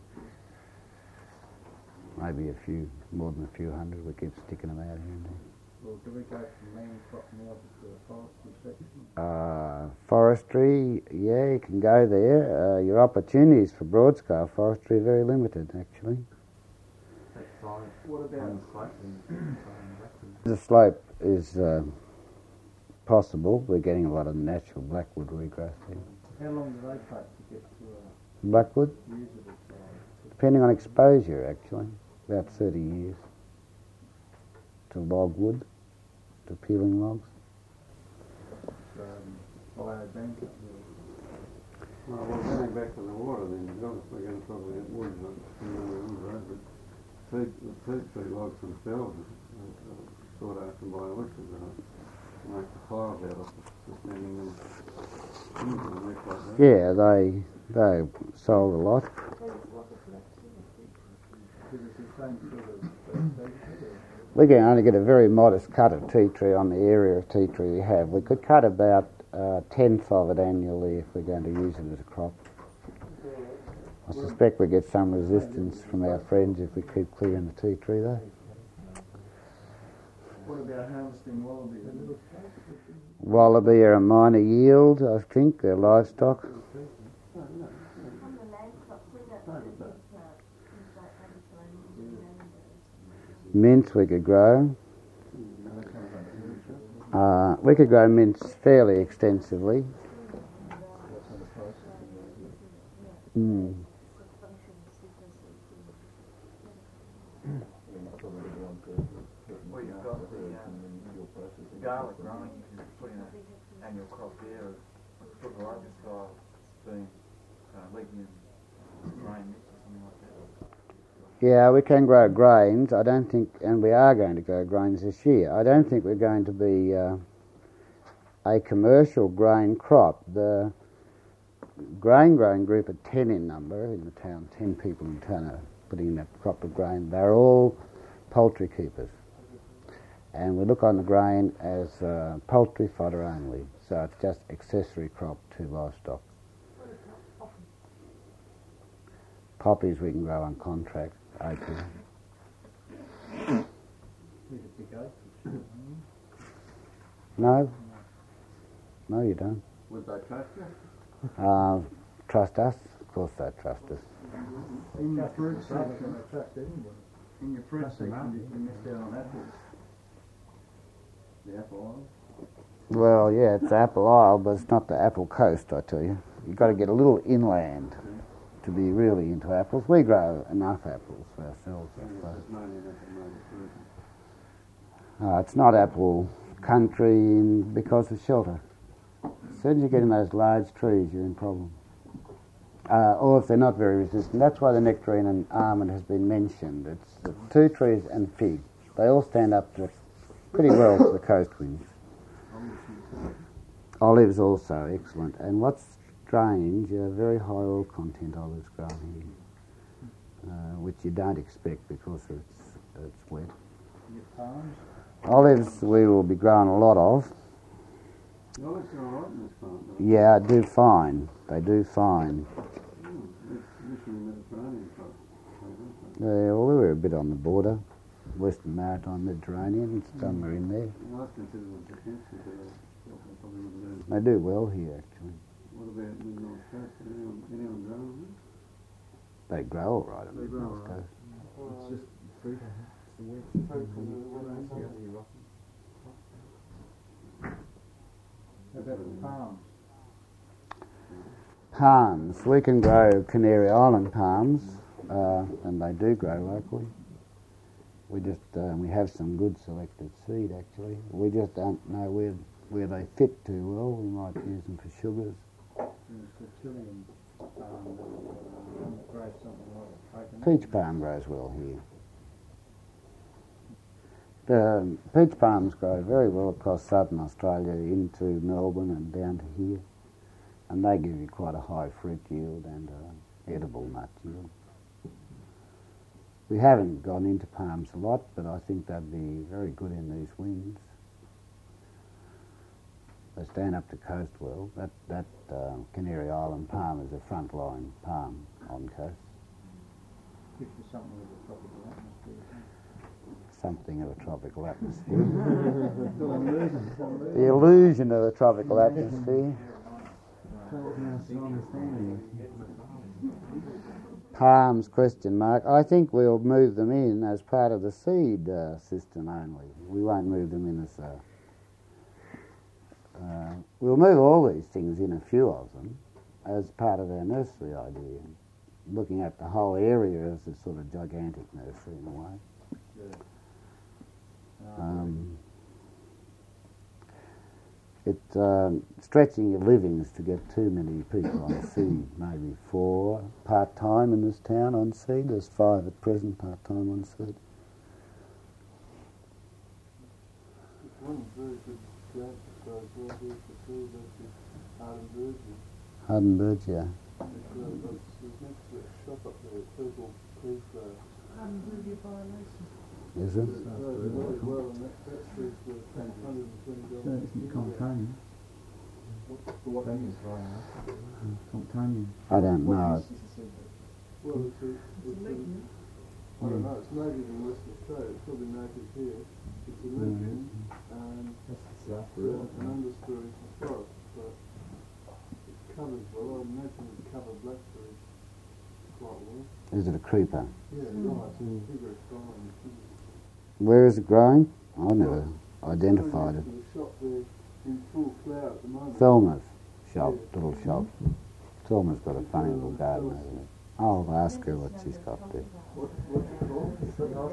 Maybe a few, more than a few hundred. We keep sticking them out here and there. Well, do we go from main crop now to the forestry section? Forestry, yeah, you can go there. Your opportunities for broad-scale forestry are very limited, actually. What about The slope is possible. We're getting a lot of natural blackwood regrowth there. How long do they take to get to a Blackwood, usable size? depending on exposure, actually, about 30 years. To logwood, to peeling logs. Biobank up Well, we're going back to the water then. Obviously we're going to probably get wood, but the food tree logs themselves are sought after by electric, right? Make the piles out of suspending them into the neck like that. Yeah, they sold a lot. We can only get a very modest cut of tea tree on the area of tea tree we have. We could cut about a tenth of it annually if we're going to use it as a crop. I suspect we get some resistance from our friends if we keep clearing the tea tree though. what about harvesting wallaby? Wallaby are a minor yield, I think, they're livestock. On the land crop, we don't do things like Mint we could grow. We could grow mints fairly extensively. Well, you've got the garlic growing, you can put in an annual crop there of Fukuoka style being legume grain mix or something like that. Yeah, we can grow grains. I don't think, and we are going to grow grains this year. I don't think we're going to be a commercial grain crop. The grain growing group are 10 in number in the town. 10 people in town are putting in a crop of grain. They're all poultry keepers. And we look on the grain as poultry fodder only. So it's just accessory crop to livestock. Poppies we can grow on contract. Opium. No, you don't. Would they trust you? Trust us? Of course they trust us. In your fruit section, you missed out on apples. The apple isle. Well, yeah, it's Apple Isle, but it's not the Apple Coast, I tell you. You've got to get a little inland to be really into apples. We grow enough apples for ourselves, I suppose. It's not apple country because of shelter. As soon as you get in those large trees, you're in problem. Or if they're not very resistant. That's why the nectarine and almond has been mentioned. It's the 2 trees and fig. They all stand up to pretty well to the coast winds. Olives also, excellent. And what's strange, very high oil content olives grown here, which you don't expect because it's wet. Your palms? Olives we will be growing a lot of. Well, it's all right in this plant, though. Yeah, do fine. They do fine. It's traditionally Mediterranean crop. Yeah, well, we were a bit on the border, Western Maritime Mediterranean, somewhere in there. Well, I've considered them potentially, but I probably wouldn't do. They do well here, actually. What about mid-north coast? Anyone growing them? They grow all right on They the grow North all right. Coast. It's just fruit. It's the wet. Fruit from the wet Yeah, area. you're rotten. How about the palms? Palms. We can grow Canary Island palms, and they do grow locally. We just we have some good selected seed, actually. We just don't know where they fit too well. We might use them for sugars. There's the Chilean palm that grows something like coconut. Peach palm grows well here. The peach palms grow very well across southern Australia into Melbourne and down to here, and they give you quite a high fruit yield and edible nut yield. We haven't gone into palms a lot, but I think they'd be very good in these winds. They stand up to coast well. That Canary Island palm is a front-line palm on coast. Gives you something with a tropical atmosphere. Something of a tropical atmosphere. The illusion of a tropical atmosphere. Palms, question mark. I think we'll move them in as part of the seed system only. We won't move them in as a... we'll move all these things in, a few of them, as part of our nursery idea. Looking at the whole area as a sort of gigantic nursery in a way. It's stretching your livings to get too many people on seed, maybe 4 part-time in this town on seed. There's 5 at present part-time on seed. One very good plant that grows well here for seed is Hardenbergia. Hardenberg, yeah. There's next to a shop up there, purple pea flower. Is it? It grows very well, and that tree's worth $120. So it's Comptonian. What Comptonian. I don't know. Well, it's I don't know, it's native in Western Australia, it's probably native here. It's a legume, and it's an understory forest, but it covers well. I imagine it would cover blackberries quite well. Is it a creeper? Yeah, right, it's bigger, it's fine. Where is it growing? I never identified it. The shop there in full flower at the moment. Thelma's shop, little shop. Thelma's got a funny little garden over there. I'll ask her what she's got there. What's it called?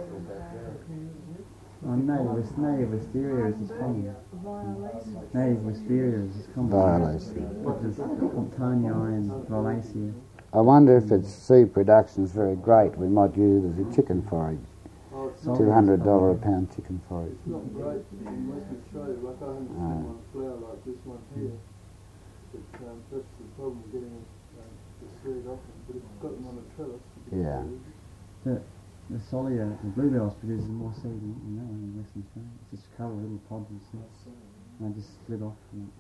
Native wisteria is common. Native wisteria is common. Violacea. Comptonia and Violacea. I wonder if its seed production is very great. We might use it as a chicken forage. Oh, it's not, $200 a pound chicken forage. it's not great in Western Australia, like I haven't seen one flower like this one here. But that's the problem, getting the seed off it. But if you've got them on a trellis, you Yeah. The solia, the bluebells produces more seed than that one in Western Australia. It's just cover little pods of seeds. And they just split off from it.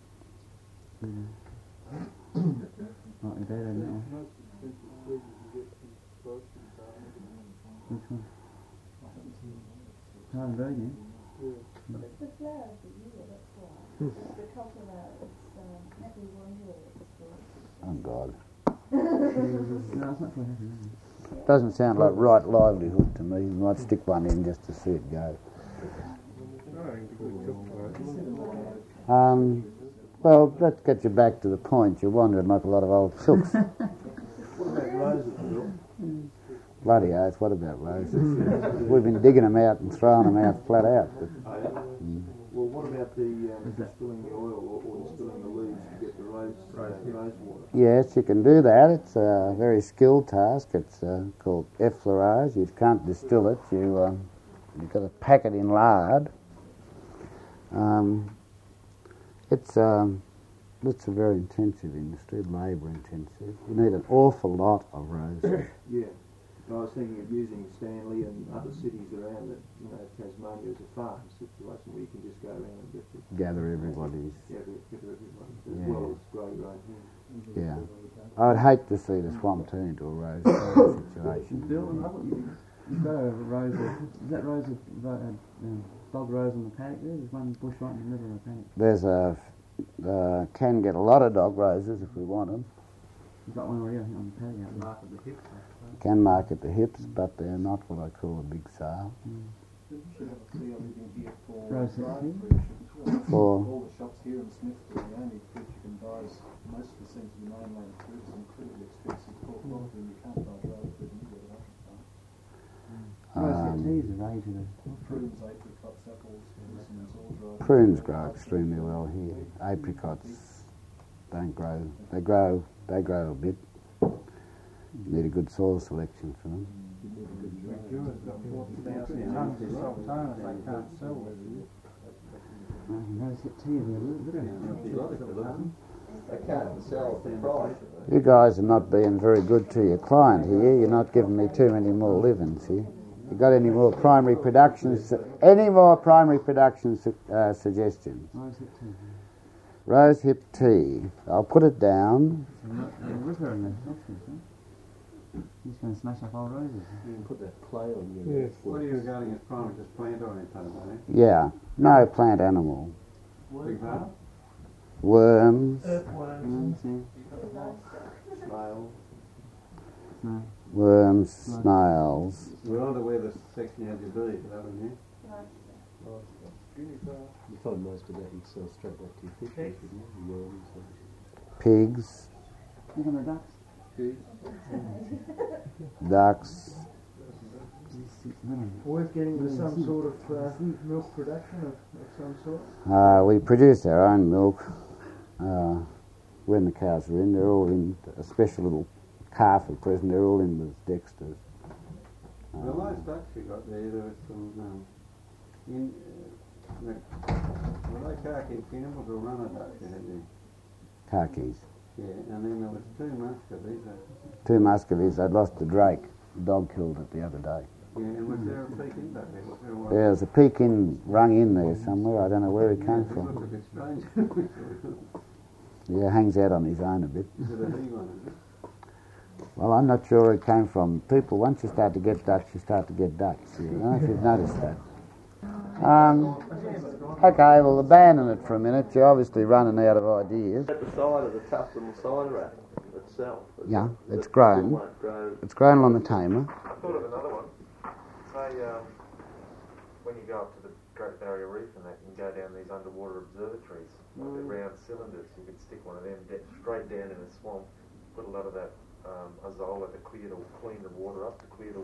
Might be better than that one. most expensive seed you can get from grocery farmers. Which one? Hardenberg, yeah? Yeah. It's the flowers that you get, that's why. It's the cultivar, it's happy wonder, it's Oh, God. No, it's not quite happy. Doesn't sound like right livelihood to me. We might stick one in just to see it go. Well, let's get you back to the point. You're wandering like a lot of old silks. What about roses, Bill? Bloody oath, what about roses? We've been digging them out and throwing them out flat out. But, Oh, yeah? Well, what about the distilling the oil or distilling the leaves to get the rose water? yes, you can do that. It's a very skilled task. It's called effleurage. You can't distill it. You've got to pack it in lard. It's a very intensive industry, labour intensive. You need an awful lot of roses. Yeah. I was thinking of using Stanley and other cities around it, Tasmania as a farm situation where you can just go around and get gather everybody's. everybody, as Yeah. well as grow your own here. Yeah. I'd hate to see the swamp turn into a rose garden situation. Bill, you've got a rose is that rose of dog rose on the paddock there? There's one bush right in the middle of the paddock. There's can get a lot of dog roses if we want them. You've got one already I think, on the paddock out there. Mark of the hips. Can mark at the hips, but they're not what I call a big sale. Should have a clear living here for Rose drive here? For all the shops here in Smithfield, the only fruit you can buy is most of the seem to be mainland fruits, incredibly expensive poor quality, and you can't buy dried fruit anywhere at Rose tea is a rage in it. Prunes, apricots, apples, persimmons, all dried. prunes grow extremely well here. Apricots don't grow. They grow a bit. Need a good soil selection for them. Rose tea is a little They can't sell at the price. You guys are not being very good to your client here. You're not giving me too many more livings here. You got any more primary productions? Any more primary production suggestions? Rose hip tea. Rose hip tea. I'll put it down. He's going to smash up old roses. You can put that clay on your... Yes. What are you regarding as primary? Just plant orientated, eh? Yeah. No plant animal. Big one? Worms. Snail. No. Worms, snails. We're on to where the section had your bees, is that one here? You find most of that you sell straight back to your fish, wouldn't you? Worms. Pigs. Look on the ducks. Ducks. Always getting to some sort of milk production of some sort. We produce our own milk when the cows are in. They're all in a special little calf at present. They're all in with Dexter's. The last ducks you got there was some were they khaki camels or runner ducks you had there? Khakis. Yeah, and then there was two muscovies. Two muscovies. I'd lost a drake. The dog killed it the other day. Yeah, and was there a Pekin duck there? Was there one? There's a Pekin rung in there somewhere. I don't know where he came It from. looked a bit strange. Yeah, hangs out on his own a bit. Is it a he one, is it? Well, I'm not sure where it came from. People, once you start to get ducks, you start to get ducks. I don't know if you've noticed that. Okay, well, abandon it for a minute. You're obviously running out of ideas. At the side of the tough little cider apple itself. Yeah, it's grown. Won't grow. It's grown along the tamer. I thought of another one. Say, when you go up to the Great Barrier Reef and that, you can go down these underwater observatories, like the round cylinders. You could stick one of them straight down in a swamp, put a lot of that azolla to clean the water up, create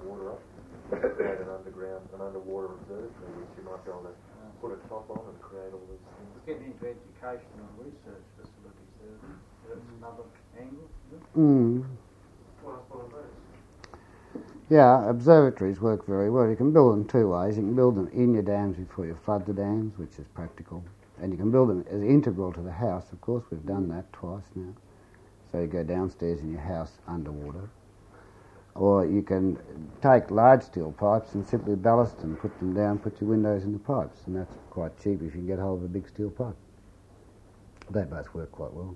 an underwater observatory, which you might be able to put a top on and create all these things. It's getting into education and research facilities there. That's another angle, isn't it? Mm. What else one of those? Yeah, observatories work very well. You can build them two ways. You can build them in your dams before you flood the dams, which is practical. And you can build them as integral to the house. Of course, we've done that twice now. So you go downstairs in your house underwater. Or you can take large steel pipes and simply ballast them, put them down, put your windows in the pipes. And that's quite cheap if you can get hold of a big steel pipe. They both work quite well.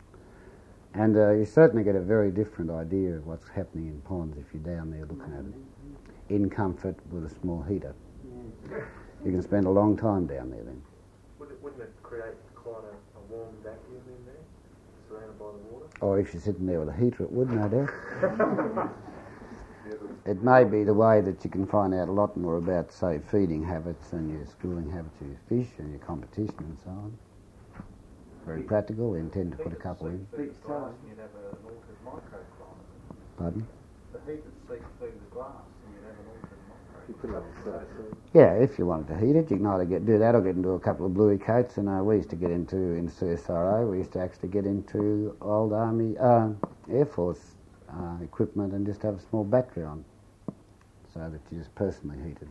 And you certainly get a very different idea of what's happening in ponds if you're down there looking at it. In comfort with a small heater. You can spend a long time down there then. Wouldn't it create quite a warm vacuum in there, surrounded by the water? Or if you're sitting there with a heater, it would, no doubt. It may be the way that you can find out a lot more about, say, feeding habits and your schooling habits of your fish and your competition and so on. Very practical. We intend to put a couple in. You'd have an altered microclimate. Pardon? The heat would seep through the glass and you'd have an altered You put it on the side. Yeah, if you wanted to heat it, you can either do that or get into a couple of bluey coats. And we used to get into, in CSIRO, we used to actually get into old Army, Air Force equipment and just have a small battery on so that you just personally heated.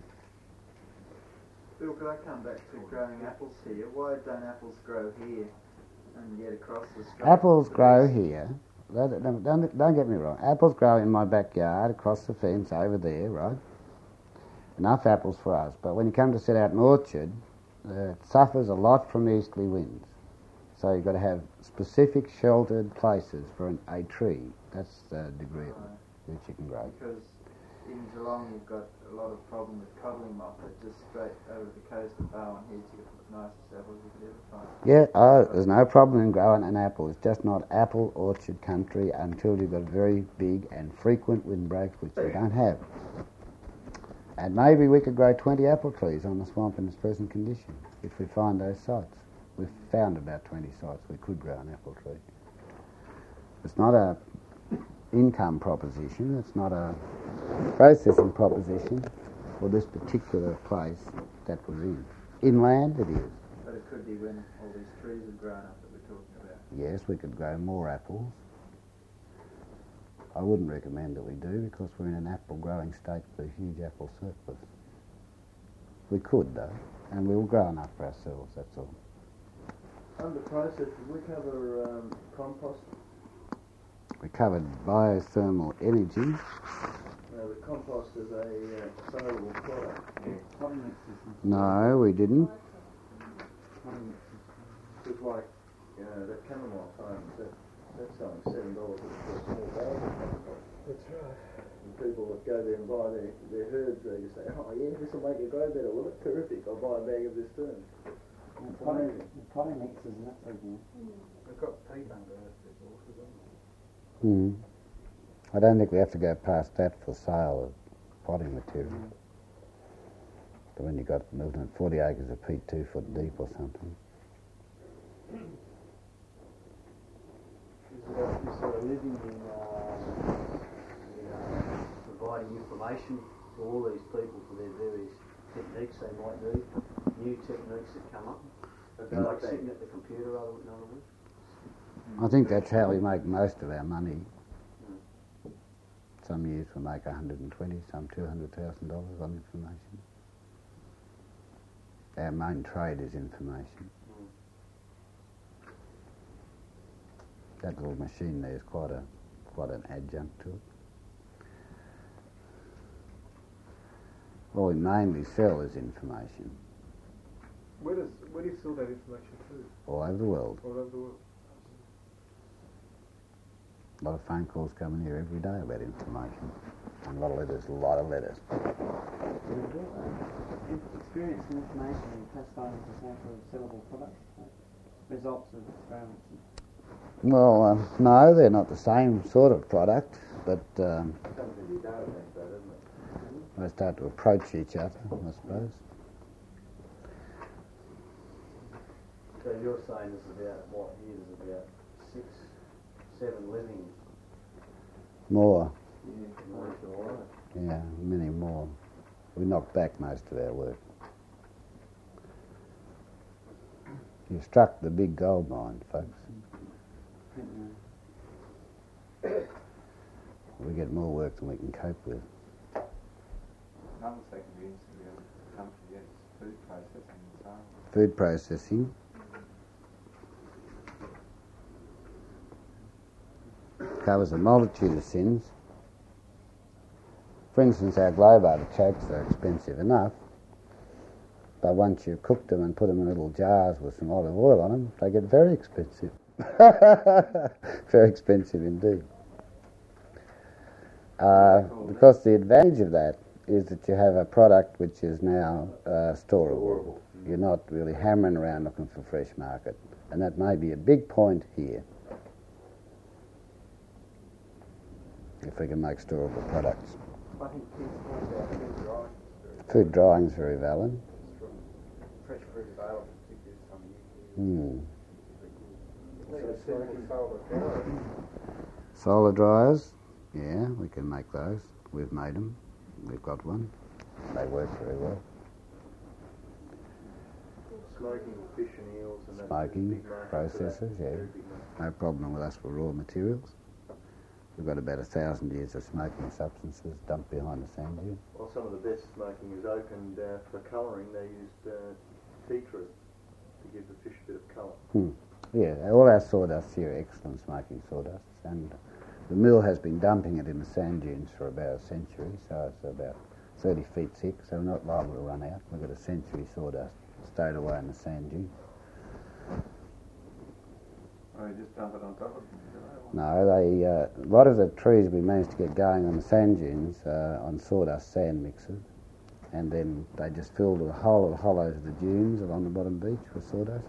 Bill, could I come back to growing apples here? Why don't apples grow here and yet across the Strait? Apples grow here Don't get me wrong. Apples grow in my backyard, across the fence, over there, right? Enough apples for us. But when you come to set out an orchard, it suffers a lot from easterly winds. So you've got to have specific sheltered places for a tree. That's the degree of which you can grow. Because in Geelong you've got a lot of problem with codling moth that just straight over the coast of Barwon Heads you get the nicest apples you could ever find. Yeah, there's no problem in growing an apple. It's just not apple orchard country until you've got very big and frequent windbreaks, which we don't have. And maybe we could grow 20 apple trees on the swamp in its present condition if we find those sites. We've found about 20 sites we could grow an apple tree. It's not a income proposition, it's not a processing proposition for this particular place that we're in. Inland it is. But it could be when all these trees have grown up that we're talking about. Yes, we could grow more apples. I wouldn't recommend that we do because we're in an apple growing state with a huge apple surplus. We could though, and we'll grow enough for ourselves, that's all. Under process, did we cover compost? We covered biothermal energy. The compost is a saleable product. No, we didn't. Just like that chamomile foam, that's selling $7 for a small bag of compost. That's right. And people that go there and buy their herbs, they just say, oh yeah, this will make it grow better. Well, that's terrific. I'll buy a bag of this too. Potting mixes and that sort of thing. They've got peat under it, as well. I don't think we have to go past that for sale of potting material. But when you've got 40 acres of peat 2 foot deep or something. Is sort of living in providing information to all these people for their various techniques they might need, new techniques that come up, like sitting at the computer, in other words. I think that's how we make most of our money. Some years we make 120, some $200,000 on information. Our main trade is information. That little machine there is quite an adjunct to it. What we mainly sell is information. Where do you sell that information to? All over the world. All over the world. A lot of phone calls coming here every day about information. And a lot of letters. Experience and information and classifying as a sample of sellable products, results of experiments. Well, no, they're not the same sort of product, but they start to approach each other, I suppose. So you're saying this is about, what, here is about 6, 7 living? More. Yeah, Yeah, many more. We knocked back most of our work. You struck the big gold mine, folks. We get more work than we can cope with. Another secondary industry in the country is food processing and sales. Food processing. Covers a multitude of sins. For instance, our globe artichokes are expensive enough, but once you've cooked them and put them in little jars with some olive oil on them, they get very expensive. Very expensive indeed. Because the advantage of that is that you have a product which is now storable. You're not really hammering around looking for fresh market, and that may be a big point here. If we can make storable products. I think Keith's point about food drying is Food drying is very valid. fresh fruit available, particularly this time of year. Solar dryers, yeah, we can make those. We've made them. We've got one. They work very well. Smoking fish and eels and that. Smoking processes, yeah. No problem with us for raw materials. We've got about 1,000 years of smoking substances dumped behind the sand dune. Well, some of the best smoking is oak, and for colouring they used tetra to give the fish a bit of colour. Yeah, all our sawdusts here are excellent smoking sawdusts, and the mill has been dumping it in the sand dunes for about a century, so it's about 30 feet thick, so we're not liable to run out. We've got a century sawdust stowed away in the sand dunes. Or you just dump it on top of them? No, a lot of the trees we managed to get going on the sand dunes on sawdust sand mixers, and then they just filled the whole of the hollows of the dunes along the bottom beach with sawdust.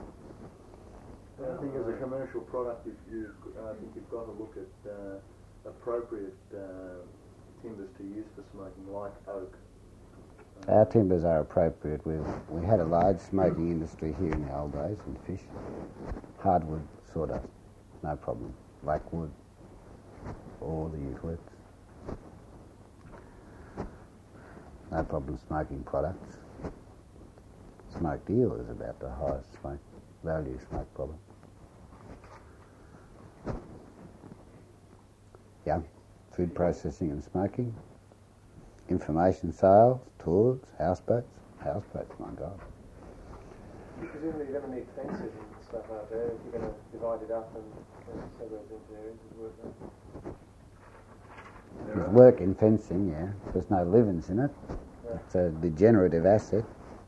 I think as a commercial product, I think you've got to look at appropriate timbers to use for smoking, like oak. Our timbers are appropriate. We had a large smoking industry here in the old days in fish. Hardwood, sawdust, no problem. Blackwood, or the eucalypts. No problem smoking products. Smoked eel is about the highest value smoke product. Yeah, food processing and smoking, information sales, tours, houseboats, my God. Presumably you're going to need fences and stuff out there if you're going to divide it up and suburbs into areas of work. There's work in fencing, yeah. There's no livings in it. It's a degenerative asset.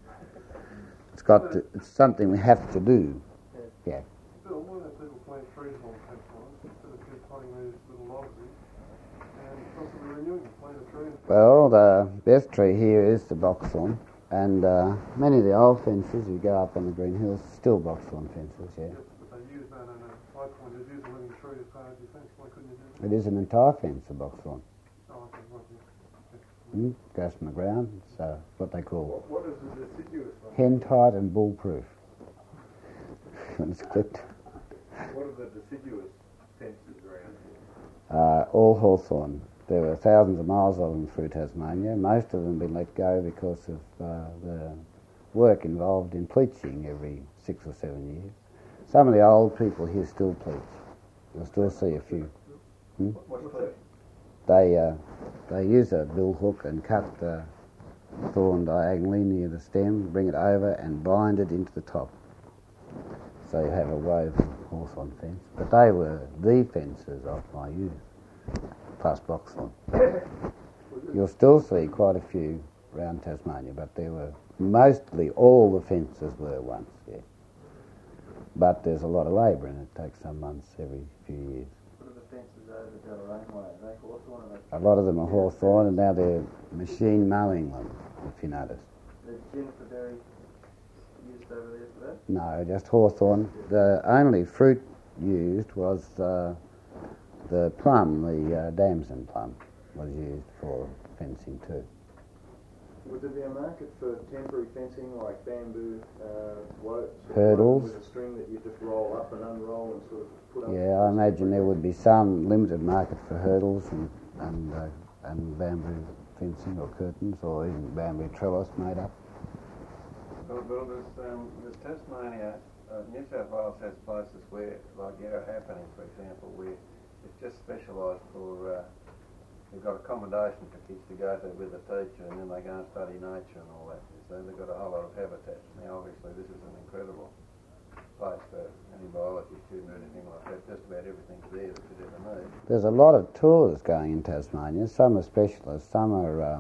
It's something we have to do. Yeah. Bill, why don't people plant trees along fence lines instead of just putting these little logs in and possibly renewing them, plant a tree? Well, the best tree here is the boxthorn, and many of the old fences you go up on the Green Hills, still boxthorn fences, yeah. Yes, but they use that in a high point. They use a living tree as part of your fence. Why couldn't you do that? It is an entire fence of boxthorn. Oh, okay, right, yeah. Goes from the ground, so what they call What is the deciduous one? hen tight and bull-proof. When it's clipped. What are the deciduous fences around here? All hawthorn. There were thousands of miles of them through Tasmania. Most of them have been let go because of the work involved in pleaching every 6 or 7 years. Some of the old people here still pleach. You'll still see a few. What's pleach? They use a bill hook and cut the thorn diagonally near the stem, bring it over and bind it into the top. So you have a woven hawthorn fence. But they were the fences of my youth, plus boxthorn. You'll still see quite a few around Tasmania, but there were mostly all the fences were once, yeah. But there's a lot of labour and it takes some months every few years. What are the fences over Deloraine Way? Are they hawthorn or A lot of them are hawthorn and now they're machine mowing them, if you notice. the juniper berry used over there for that? No, just hawthorn. The only fruit used was the plum, the damson plum was used for fencing too. Would there be a market for temporary fencing like bamboo hurdles with a string that you just roll up and unroll and sort of put up? Yeah, I imagine there would be some limited market for hurdles and bamboo fencing or curtains or even bamboo trellis made up. Well, there's Tasmania, New South Wales has places where, like Yarra Happening, for example, where it's just specialised for, they've got accommodation for kids to go to with a teacher and then they go and study nature and all that. So they've got a whole lot of habitats. Now obviously this is an incredible place for any biology student or anything like that. Just about everything's there that you'd ever need. There's a lot of tours going in Tasmania. Some are specialists, some are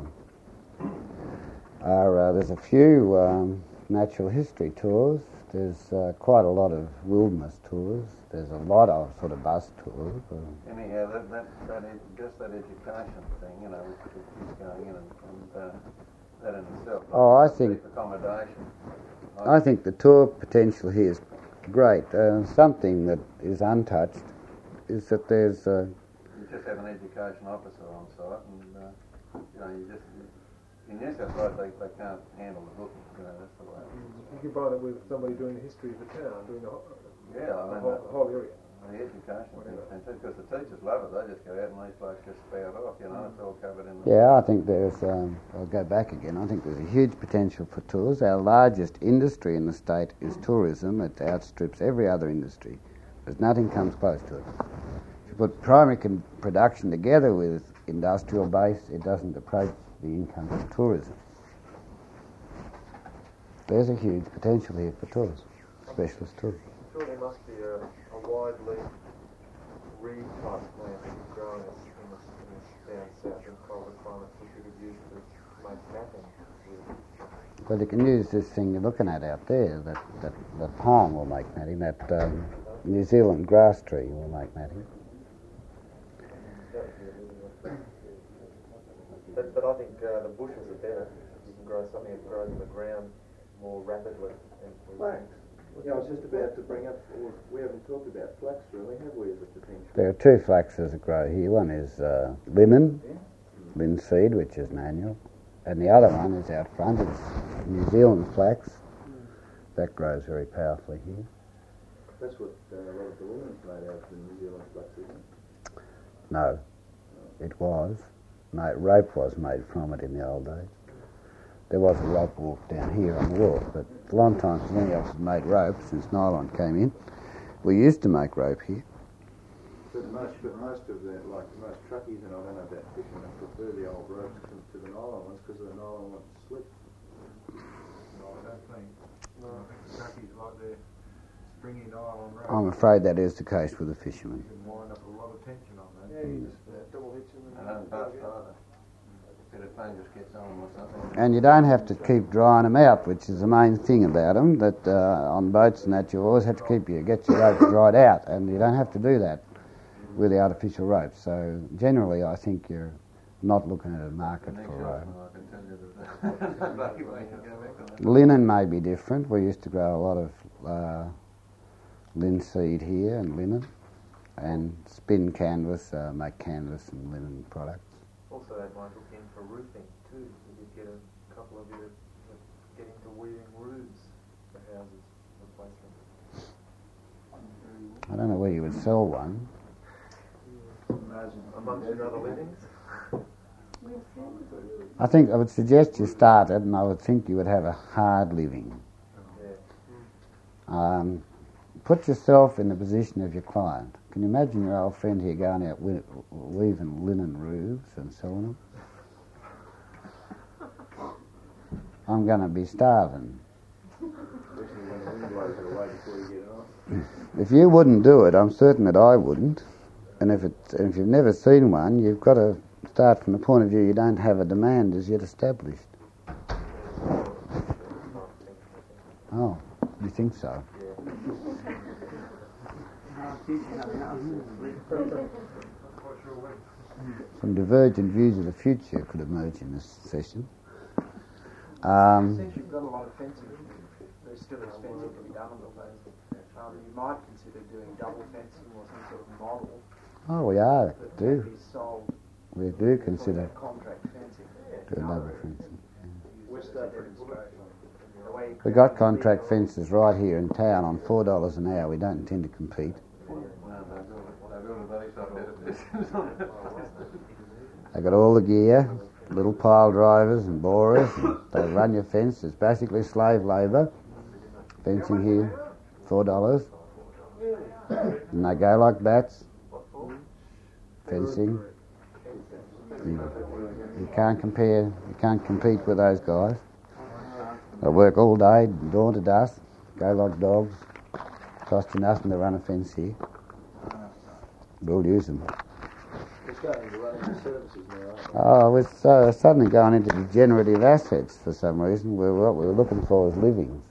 there's a few natural history tours. There's quite a lot of wilderness tours. There's a lot of sort of bus tours. Anyhow, just that education thing, you know, with kids going in and that in itself. Oh, I think accommodation. I think the tour potential here is great. Something that is untouched is that there's. You just have an education officer on site, and you know, you just. In New South Wales, they can't handle the book. You know, that's the way. You combine it with somebody doing the history of the town, doing the whole area. The education thing is fantastic because the teachers love it. They just go out and these blokes just spout off. You know, it's all covered in. Yeah, I think there's. I'll go back again. I think there's a huge potential for tours. Our largest industry in the state is tourism. It outstrips every other industry. There's nothing comes close to it. If you put primary production together with industrial base, it doesn't approach the income from tourism. There's a huge potential here for tours, specialist tours. sure there must be a widely reed type plant that is growing in down south in colder climates which you could use to make matting with. Well, you can use this thing you're looking at out there, that palm will make matting, that New Zealand grass tree will make matting. But I think the bushes are better. You can grow something that grows in the ground more rapidly. Flax. Yeah, I was just about to bring up, we haven't talked about flax really, have we, as a potential? There are two flaxes that grow here. One is linen, linseed, which is an annual, and the other one is out front. It's New Zealand flax. That grows very powerfully here. That's what a lot of the linen's made out of, the New Zealand flax, isn't it? No, it was. Rope was made from it in the old days. There was a rope walk down here on the wharf, but a long time since any of us had made rope, since nylon came in. We used to make rope here. But most of that, like most truckies, and I don't know about fishermen, prefer the old ropes to the nylon ones because the nylon ones slip. No, I don't think. No, I think the truckies like their stringy nylon rope. I'm afraid that is the case with the fishermen. You can wind up a lot of tension on that. Yeah, you just double hitch them and bust either. Bit of fungus gets on them or something. And you don't have to keep drying them out, which is the main thing about them, that on boats and that you always have to get your ropes dried out, and you don't have to do that with the artificial ropes. So generally I think you're not looking at a market for rope. Linen may be different. We used to grow a lot of linseed here and linen, and spin canvas, make canvas and linen products. Also, they might look in for roofing too. You could get a couple of you that get into weaving roofs for houses, replace them. I don't know where you would sell one. Amongst your other livings? I think I would suggest you start it, and I would think you would have a hard living. Put yourself in the position of your client. Can you imagine your old friend here going out weaving linen roofs and selling them? I'm going to be starving. If you wouldn't do it, I'm certain that I wouldn't. And if you've never seen one, you've got to start from the point of view you don't have a demand as yet established. Oh, you think so? Some divergent views of the future could emerge in this session. Since you've got a lot of fencing, they're still expensive to be done on the place. You might consider doing double fencing or some sort of model. Oh, we are. That Do. can be sold. We do consider Contract fencing. doing double fencing. What's that for demonstration? We got contract fences right here in town on $4 an hour. We don't intend to compete. They got all the gear, little pile drivers and borers, and they run your fence. It's basically slave labour. Fencing here, $4. And they go like bats. Fencing. You can't compete with those guys. They work all day, dawn to dusk, go like dogs. Cost you nothing to run a fence here. We'll use them. We're starting to run into services now, Oh, we're suddenly going into degenerative assets for some reason. What we were looking for was livings.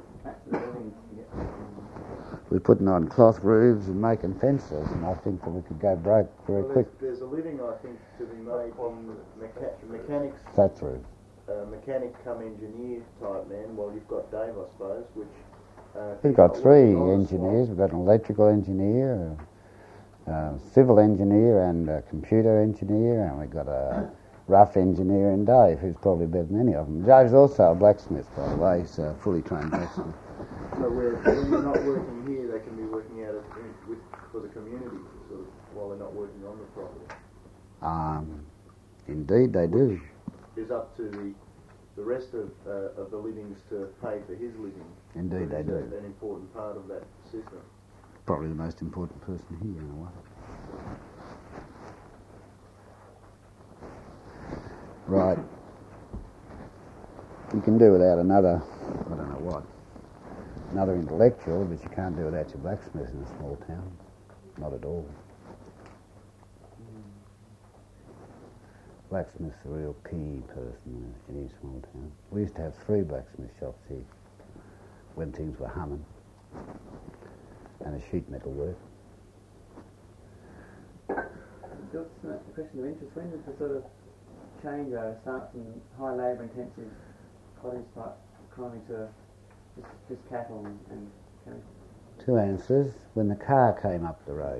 We're putting on cloth roofs and making fences, and I think that we could go broke very quick. There's a living, I think, to be made in mechanics. That's true. Mechanic come engineer type man. Well, you've got Dave, I suppose, which... We've got three engineers. We've got an electrical engineer, a civil engineer and a computer engineer, and we've got a rough engineer in Dave, who's probably better than any of them. Dave's also a blacksmith, by the way. He's a fully trained blacksmith. So when you're not working here, they can be working out for the community, sort of, while they're not working on the property. Indeed, they do. It's up to the rest of the livings to pay for his living. Indeed, they do. An important part of that system. Probably the most important person here in a way. Right. You can do without another, I don't know what. another intellectual, but you can't do without your blacksmith in a small town. Not at all. Blacksmith's a real key person in any small town. We used to have 3 blacksmith shops here when things were humming, and a sheet metal work. Just a question of interest. When did the sort of changeover start from high labour intensive cottage type economy to just cattle and cattle? 2 answers. When the car came up the road,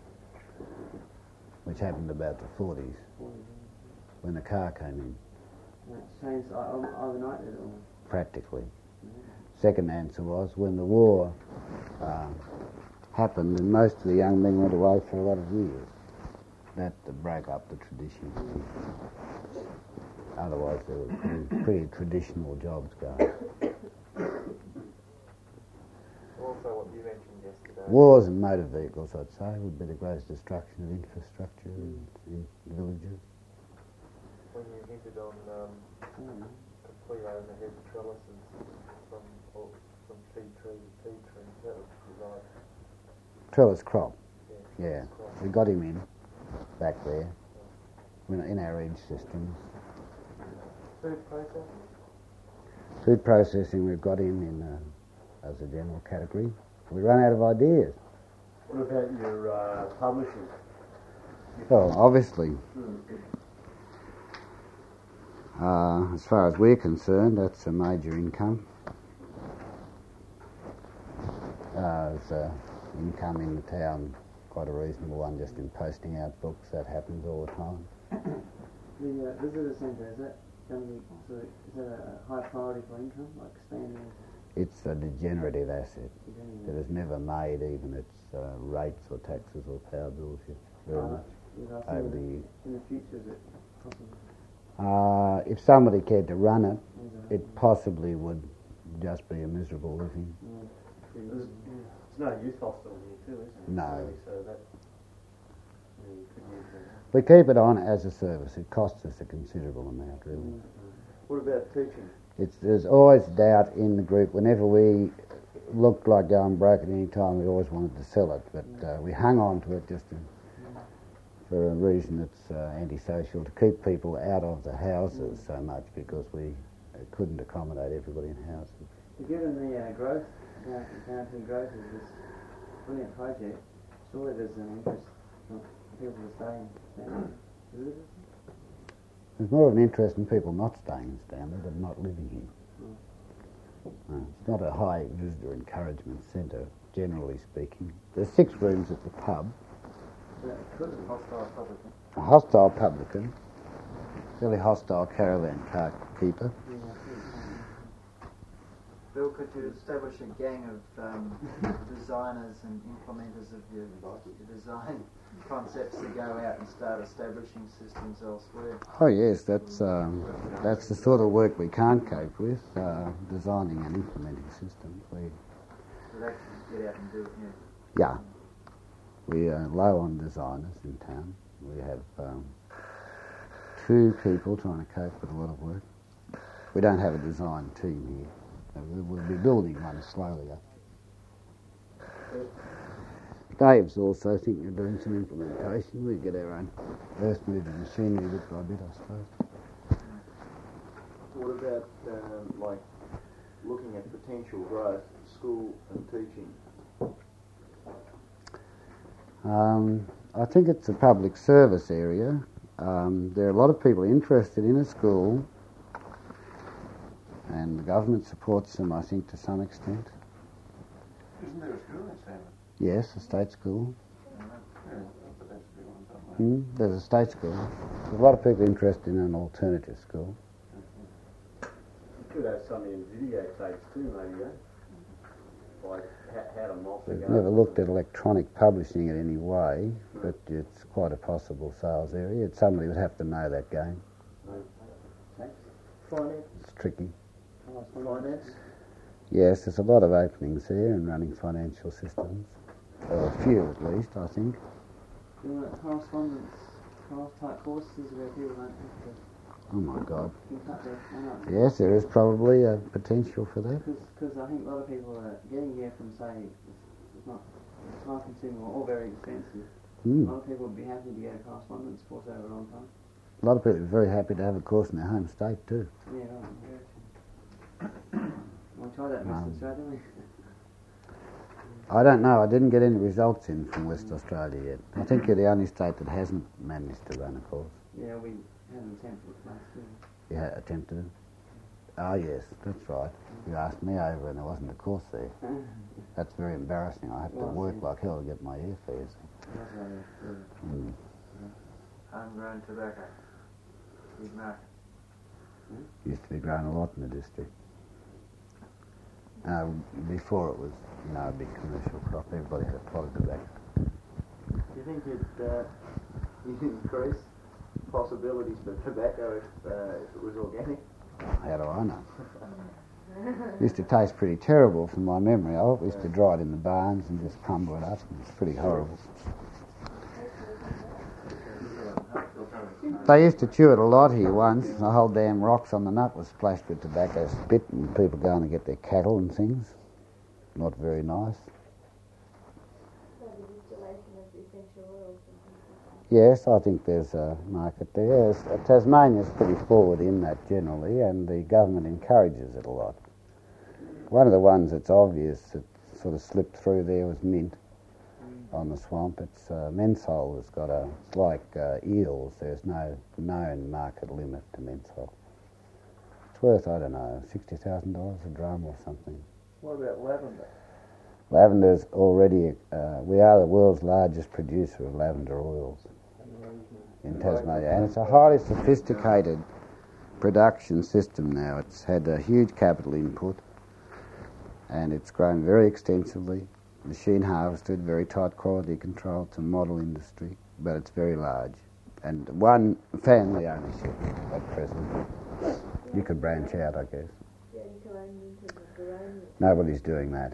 which happened about the 40s, when the car came in. It's changed overnight, did it? Or? Practically. Second answer was when the war happened and most of the young men went away for a lot of years. That broke up the tradition. Otherwise there were pretty traditional jobs going. Also what you mentioned yesterday. Wars and motor vehicles, I'd say, would be the greatest destruction of infrastructure in villages. When you hinted on complete overhead trellises from tea tree to tea tree, that was right. Trellis crop. Yeah. We got him in back there in our edge systems. Food processing? Food processing we've got in as a general category. We run out of ideas. What about your publishing? Well, obviously, as far as we're concerned, that's a major income. There's income in the town, quite a reasonable one, just in posting out books. That happens all the time. The visitor centre, is that a high priority for income, like expanding? It's a degenerative asset that has never made even its rates or taxes or power bills yet, very much over the years. In the future, is it possible? If somebody cared to run it, it possibly would just be a miserable living. There's no youth hostel here too, is there? No. So that you could use that. We keep it on as a service. It costs us a considerable amount, really. What about teaching? There's always doubt in the group. Whenever we looked like going broke at any time, we always wanted to sell it, but we hung on to it just for a reason that's antisocial, to keep people out of the houses so much, because we couldn't accommodate everybody in houses. Given the growth, guaranteed growth of this brilliant project, surely there's an interest for people to stay in. There's more of an interest in people not staying in Stanley than not living here. It's not a high visitor encouragement centre, generally speaking. There's 6 rooms at the pub. A hostile publican, fairly hostile caravan car keeper. Bill, could you establish a gang of designers and implementers of your design concepts to go out and start establishing systems elsewhere? Oh yes, that's the sort of work we can't cope with, designing and implementing systems. So that get out and do it, Yeah. We are low on designers in town. We have 2 people trying to cope with a lot of work. We don't have a design team here. We'll be building one slowly up. Dave's also thinking of doing some implementation. We get our own earth moving machinery bit by bit, I suppose. What about like looking at potential growth, school and teaching? I think it's a public service area. There are a lot of people interested in a school, and the government supports them, I think, to some extent. Isn't there a school in Stanley? Yes, a state school. Yeah, but that's a big one somewhere. There's a state school. There's a lot of people interested in an alternative school. You could have something in videotapes too, maybe, like how to mop the We've garden. never looked at electronic publishing in any way, but it's quite a possible sales area. Somebody would have to know that game. Finance? It's tricky. Finance? Yes, there's a lot of openings there in running financial systems. Or a few at least, I think. Do you want correspondence class type courses where people don't have to Oh my God. You cut there, why not? Yes, there is probably a potential for that. Because I think a lot of people are getting here from, say, it's not time consuming or very expensive. A lot of people would be happy to get a correspondence course over a long time. A lot of people are very happy to have a course in their home state too. Yeah, right. Want to try that in Western Australia? I don't know. I didn't get any results in from West Australia yet. I think you're the only state that hasn't managed to run a course. Yeah, we had an attempt last year. You had attempted it? Oh yes, that's right. You asked me over and there wasn't a course there. That's very embarrassing. I have to work like hell to get my airfares. Homegrown tobacco. Big market. Used to be grown a lot in the district. Before it was, a big commercial crop. Everybody had a plot of tobacco. Do you think you'd increase possibilities for tobacco if it was organic? How do I know? It used to taste pretty terrible from my memory of it. We used to dry it in the barns and just crumble it up. It's pretty horrible. They used to chew it a lot here once. The whole damn rocks on the nut was splashed with tobacco spit and people going to get their cattle and things. Not very nice. Yes, I think there's a market there. Yes, Tasmania's pretty forward in that generally, and the government encourages it a lot. One of the ones that's obvious that sort of slipped through there was mint on the swamp. It's menthol has got it's like eels. There's no known market limit to menthol. It's worth, I don't know, $60,000 a drum or something. What about lavender? Lavender's already, we are the world's largest producer of lavender oils in Tasmania, and it's a highly sophisticated production system now. It's had a huge capital input and it's grown very extensively, machine harvested, very tight quality control. It's a model industry, but it's very large and one family ownership at present. You could branch out, I guess. Yeah, you can own into the own. Nobody's doing that.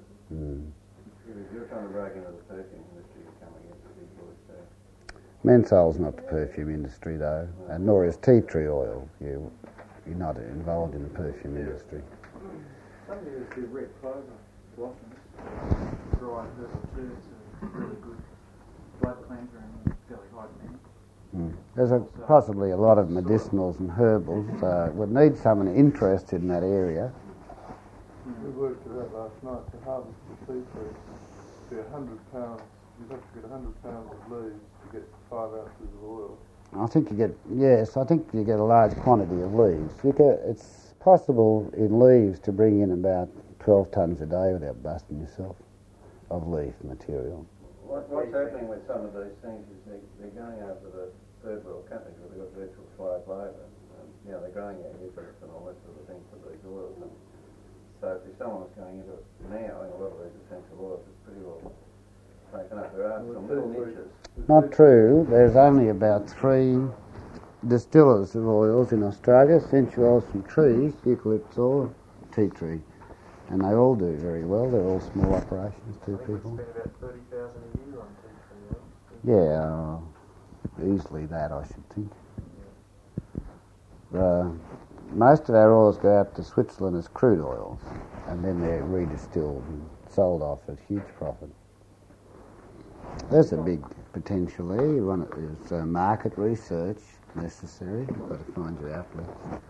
You're trying to break into the perfume industry, you're coming into the big boys there. Menthol's not the perfume industry though, and nor is tea tree oil. You're not involved in the perfume industry. Some years do red clover blossoms, dry herbal tea. It's a really good blood cleanser and fairly high demand. There's possibly a lot of medicinals and herbals. Would need someone interested in that area. We worked it out last night. To harvest the tea tree, it'd be 100 pounds. You'd have to get 100 pounds of leaves to get 5 ounces of oil. I think you get a large quantity of leaves. It's possible in leaves to bring in about 12 tonnes a day without busting yourself of leaf material. What's happening with some of these things is they're going over the third world countries where they've got virtual slave labour. They're growing out eucalyptus and all that sort of thing for these oils. And so if someone was going into it now, in a lot of these essential oils, it's pretty well taken up. There are some little niches. Not true. There's only about 3 distillers of oils in Australia, essential oils from trees, eucalyptus or tea tree. And they all do very well. They're all small operations, 2 people. Spend about 30,000 a year on tea tree oil. Yeah, easily that, I should think. Most of our oils go out to Switzerland as crude oils, and then they're redistilled and sold off at huge profit. There's a big potential there. There's market research necessary. You've got to find your outlets.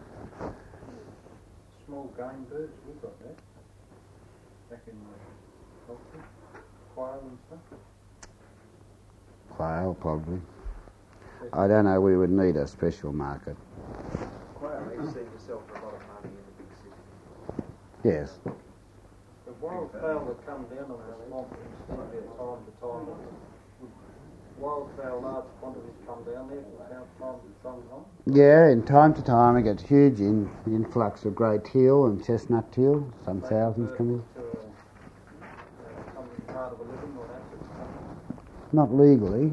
Small game birds, we've got that. Back in Oxford, quail and stuff. Quail, probably. I don't know, we would need a special market. Quail, you see yourself for a lot of money in the big city. Yes. The wildfowl that come down on the swamp and stand there time to time, wildfowl large quantities come down there from time to time? Yeah, in time to time we get huge influx of grey teal and chestnut teal. Some thousands come in. Part of a living or that sort of stuff? Not legally.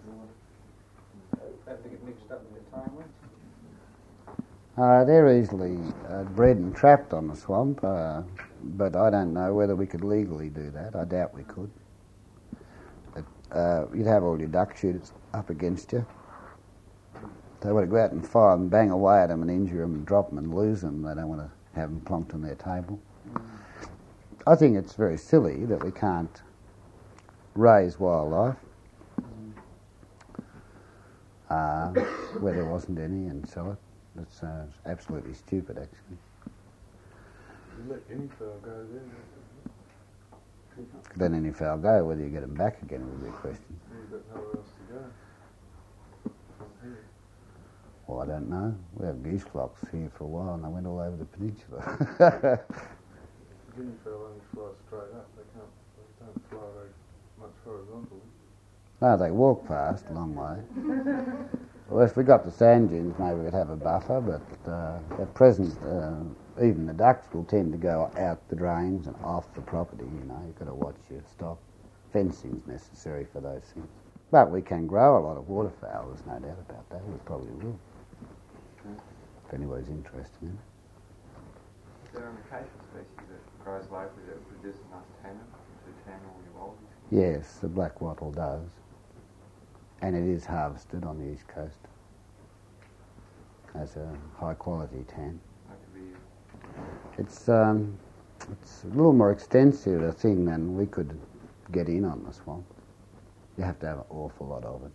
Have to get mixed up with the tame ones? They're easily bred and trapped on the swamp, but I don't know whether we could legally do that. I doubt we could. But, you'd have all your duck shooters up against you. They want to go out and fire and bang away at them and injure them and drop them and lose them. They don't want to have them plonked on their table. I think it's very silly that we can't raise wildlife where there wasn't any and sell it. It's absolutely stupid, actually. You let any fowl go there. Let any fowl go, whether you get them back again would be a question. You've got nowhere else to go. From here. Well, I don't know. We have geese flocks here for a while and they went all over the peninsula. Guinea fowl only fly straight up. They don't fly very much horizontally. No, they walk fast, a long way. Well, if we got the sand dunes, maybe we'd have a buffer, but at present, even the ducks will tend to go out the drains and off the property, you know. You've got to watch your stock. Fencing's necessary for those things. But we can grow a lot of waterfowl, there's no doubt about that. We probably will, if anybody's interested in it. Is there an acacia species that grows locally that would produce enough tannin to tan all your wallabies? Yes, the black wattle does. And it is harvested on the east coast as a high quality tan. It's a little more extensive a thing than we could get in on the swamp. You have to have an awful lot of it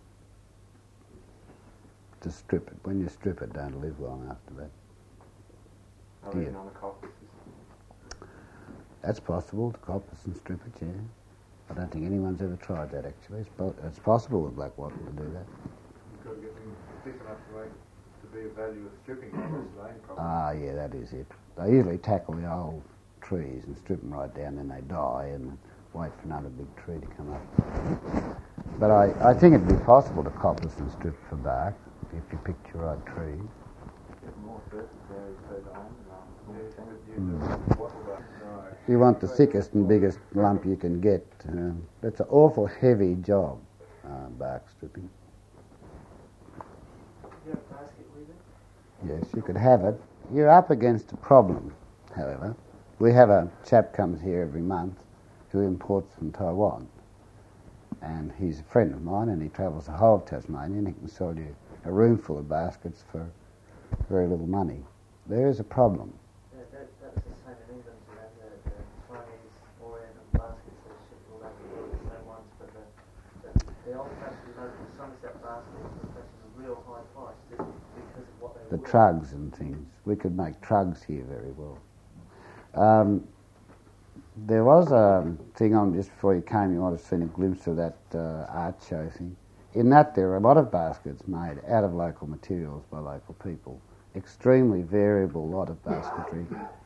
to strip it. When you strip it, don't live long after that. Are they on the coppice system? That's possible, to coppice and strip it, yeah. I don't think anyone's ever tried that, actually. It's possible with black wattle to do that. You've got to get them thick enough to be of value with stripping on this lane property. Ah, yeah, that is it. They usually tackle the old trees and strip them right down, then they die and wait for another big tree to come up. But I think it'd be possible to coppice and strip for bark if you picked your right tree. Get more very further on. You want the thickest and biggest lump you can get. That's an awful heavy job, bark stripping. You have a basket with it? Yes, you could have it. You're up against a problem, however. We have a chap comes here every month who imports from Taiwan. And he's a friend of mine and he travels the whole of Tasmania and he can sell you a room full of baskets for very little money. There is a problem. That's the same in England, you know, the Chinese oriental baskets that are shipped all over the world, the same ones, but the old-fashioned local Somerset baskets are fetching a real high price just because of what they The were. trugs and things. We could make trugs here very well. There was a thing on just before you came, you might have seen a glimpse of that art show thing. In that there are a lot of baskets made out of local materials by local people. Extremely variable lot of basketry